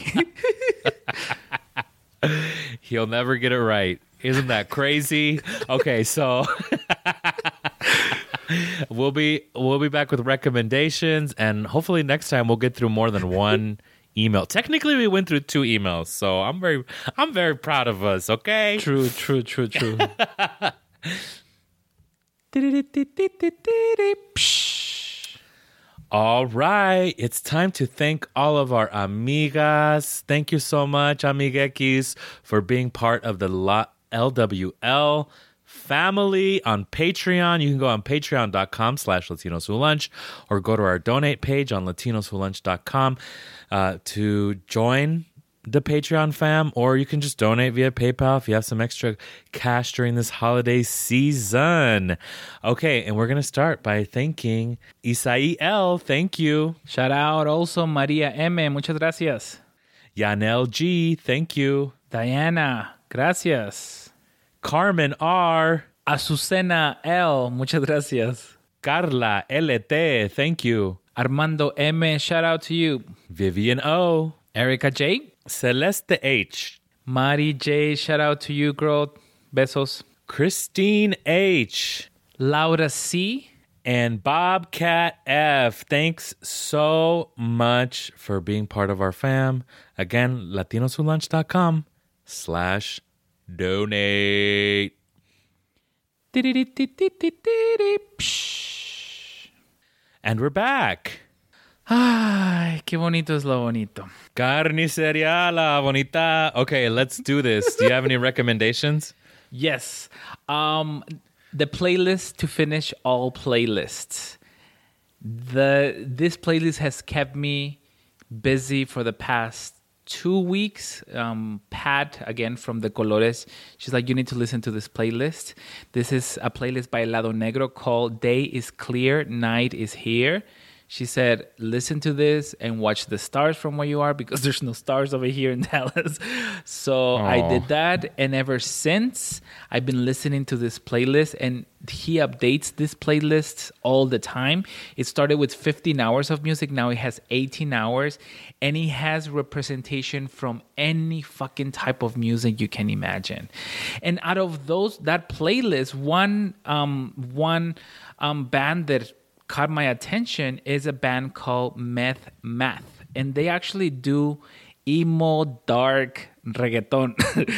He'll never get it right. Isn't that crazy? Okay, so we'll be we'll be back with recommendations, and hopefully next time we'll get through more than one email. Technically, we went through two emails, so I'm very I'm very proud of us. Okay. True, true, true, true. All right, it's time to thank all of our amigas. Thank you so much, amiguequis, for being part of the La- L W L family on Patreon. You can go on patreon.com slash Latinos Who Lunch or go to our donate page on latinos who lunch dot com uh, to join the Patreon fam, or you can just donate via PayPal if you have some extra cash during this holiday season. Okay, and we're going to start by thanking Isai L. Thank you. Shout out also Maria M. Muchas gracias. Yanel G. Thank you. Diana. Gracias. Carmen R. Azucena L. Muchas gracias. Carla L T. Thank you. Armando M. Shout out to you. Vivian O. Erica J. Celeste H. Mari J. Shout out to you, girl. Besos. Christine H. Laura C. And Bobcat F. Thanks so much for being part of our fam. Again, latinos who lunch dot com slash donate. And we're back. Ay, qué bonito es lo bonito. Carniceria la bonita. Okay, let's do this. Do you have any recommendations? Yes. Um, the playlist to finish all playlists. The this playlist has kept me busy for the past two weeks. Um, Pat, again, from the Colores, she's like, you need to listen to this playlist. This is a playlist by Lado Negro called Day is Clear, Night is Here. She said, listen to this and watch the stars from where you are because there's no stars over here in Dallas. So Aww. I did that. And ever since, I've been listening to this playlist. And he updates this playlist all the time. It started with fifteen hours of music. Now it has eighteen hours. And he has representation from any fucking type of music you can imagine. And out of those, that playlist, one, um, one um, band that caught my attention is a band called Meth Math, and they actually do emo dark reggaeton.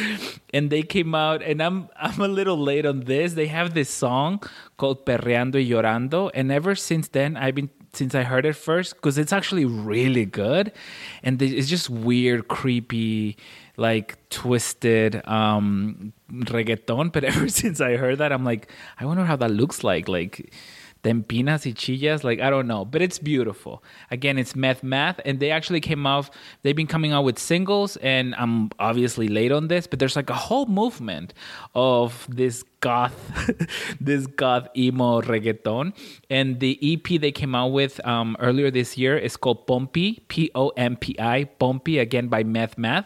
And they came out, and I'm I'm a little late on this. They have this song called Perreando y Llorando, and ever since then I've been since I heard it first, because it's actually really good, and it's just weird, creepy, like twisted um, reggaeton. But ever since I heard that, I'm like, I wonder how that looks like, like. Tempinas y chillas, like, I don't know, but it's beautiful. Again, it's Meth Math, and they actually came out, they've been coming out with singles, and I'm obviously late on this, but there's like a whole movement of this goth, this goth emo reggaeton, and the E P they came out with um, earlier this year is called Pompi, P O M P I, Pompi, again by Meth Math.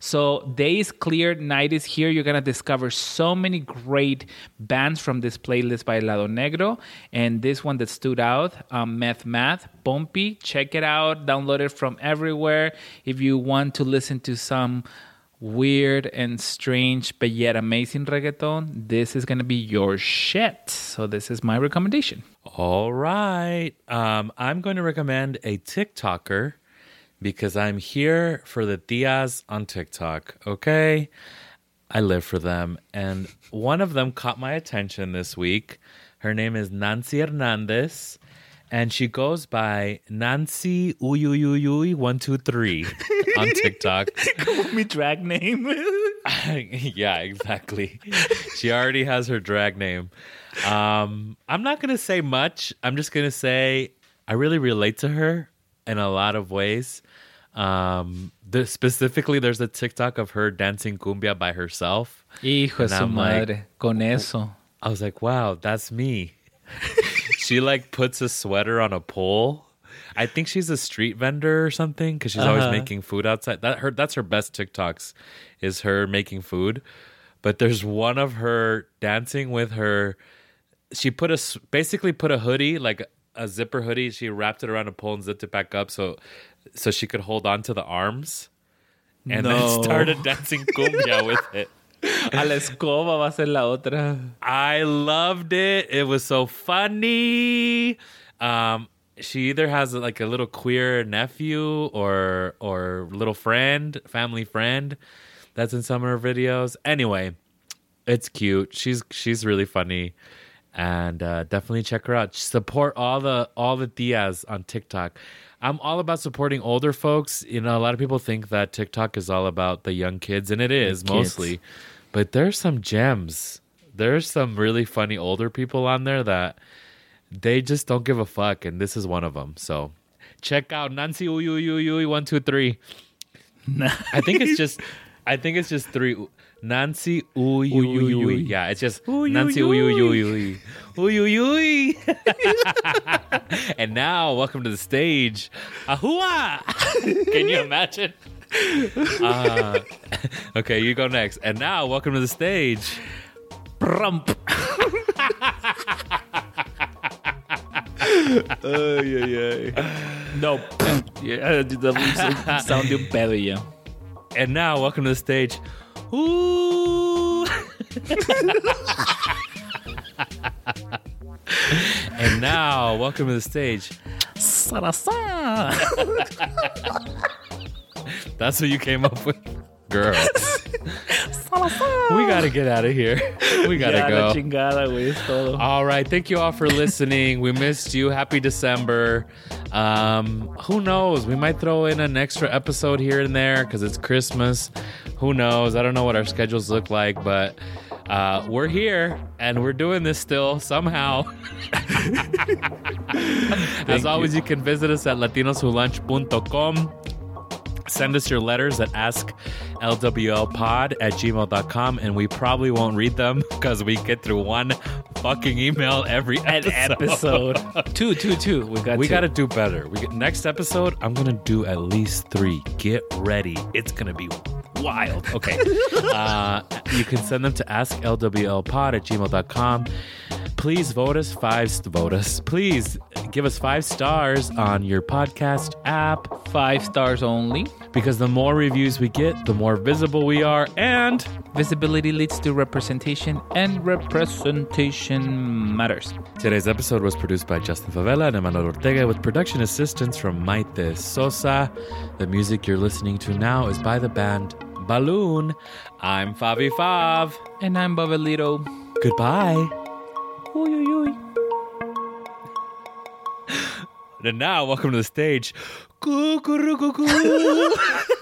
So Day is Clear, Night is Here. You're going to discover so many great bands from this playlist by Lado Negro, and this one that stood out, um, Meth Math, Pompi. Check it out. Download it from everywhere. If you want to listen to some weird and strange but yet amazing reggaeton, this is going to be your shit. So this is my recommendation. All right. Um, I'm going to recommend a TikToker because I'm here for the tias on TikTok, okay? I live for them. And one of them caught my attention this week. Her name is Nancy Hernandez, and she goes by Nancy Uyuyuyuy one two three on TikTok. Call me drag name. Yeah, exactly. She already has her drag name. Um, I'm not going to say much. I'm just going to say I really relate to her in a lot of ways. Um, the, specifically, there's a TikTok of her dancing cumbia by herself. Hijo de su madre, like, con eso. I was like, wow, that's me. She like puts a sweater on a pole. I think she's a street vendor or something because she's uh-huh. always making food outside. That her that's her best TikToks is her making food. But there's one of her dancing with her. She put a basically put a hoodie, like a zipper hoodie. She wrapped it around a pole and zipped it back up so so she could hold on to the arms, and no. then started dancing cumbia with it. A la escoba va a ser la otra. I loved it. It was so funny. Um, she either has like a little queer nephew or or little friend, family friend that's in some of her videos. Anyway, it's cute. She's she's really funny, and uh, definitely check her out. Support all the all the tias on TikTok. I'm all about supporting older folks. You know, a lot of people think that TikTok is all about the young kids, and it is kids. mostly. But there's some gems there's some really funny older people on there that they just don't give a fuck, and this is one of them. So check out Nancy Uy Uy Uy Uy one two three. I think it's just I think it's just three. Nancy Uy Uy Uy Uy. Yeah, it's just Uy, Nancy uy, Uy Uy Uy Uy Uy Uy Uy. And now, welcome to the stage, Ahua. Can you imagine? Uh, okay, you go next. And now, welcome to the stage, Prump. Ay, ay, ay. No. Yeah, that sounded better, yeah. And now, welcome to the stage. Ooh. And now, welcome to the stage. Sarasa. That's what you came up with, girl. Sarasa. We gotta get out of here. We gotta Ya, go. la chingada, güey, es todo. All right. Thank you all for listening. We missed you. Happy December. Um, who knows? We might throw in an extra episode here and there because it's Christmas. Who knows? I don't know what our schedules look like, but uh, we're here and we're doing this still somehow. As always, you. you can visit us at latinos who lunch dot com. Send us your letters at ask l w l pod at gmail dot com, and we probably won't read them because we get through one fucking email every An episode. episode. two, two, two. We got We two. got to do better. We get, next episode, I'm going to do at least three. Get ready. It's going to be wild. Okay. uh, you can send them to ask l w l pod at gmail dot com. Please vote us five. Vote us. Please give us five stars on your podcast app. Five stars only. Because the more reviews we get, the more visible we are, and Visibility leads to representation, and representation matters. today's episode was produced by Justin Favela and Emmanuel Ortega with production assistance from Maite Sosa. The music you're listening to now is by the band Balloon. I'm Favi Fav. And I'm Babelito. Goodbye. Uy, uy, uy. And now, welcome to the stage. Cuckoo-cuckoo.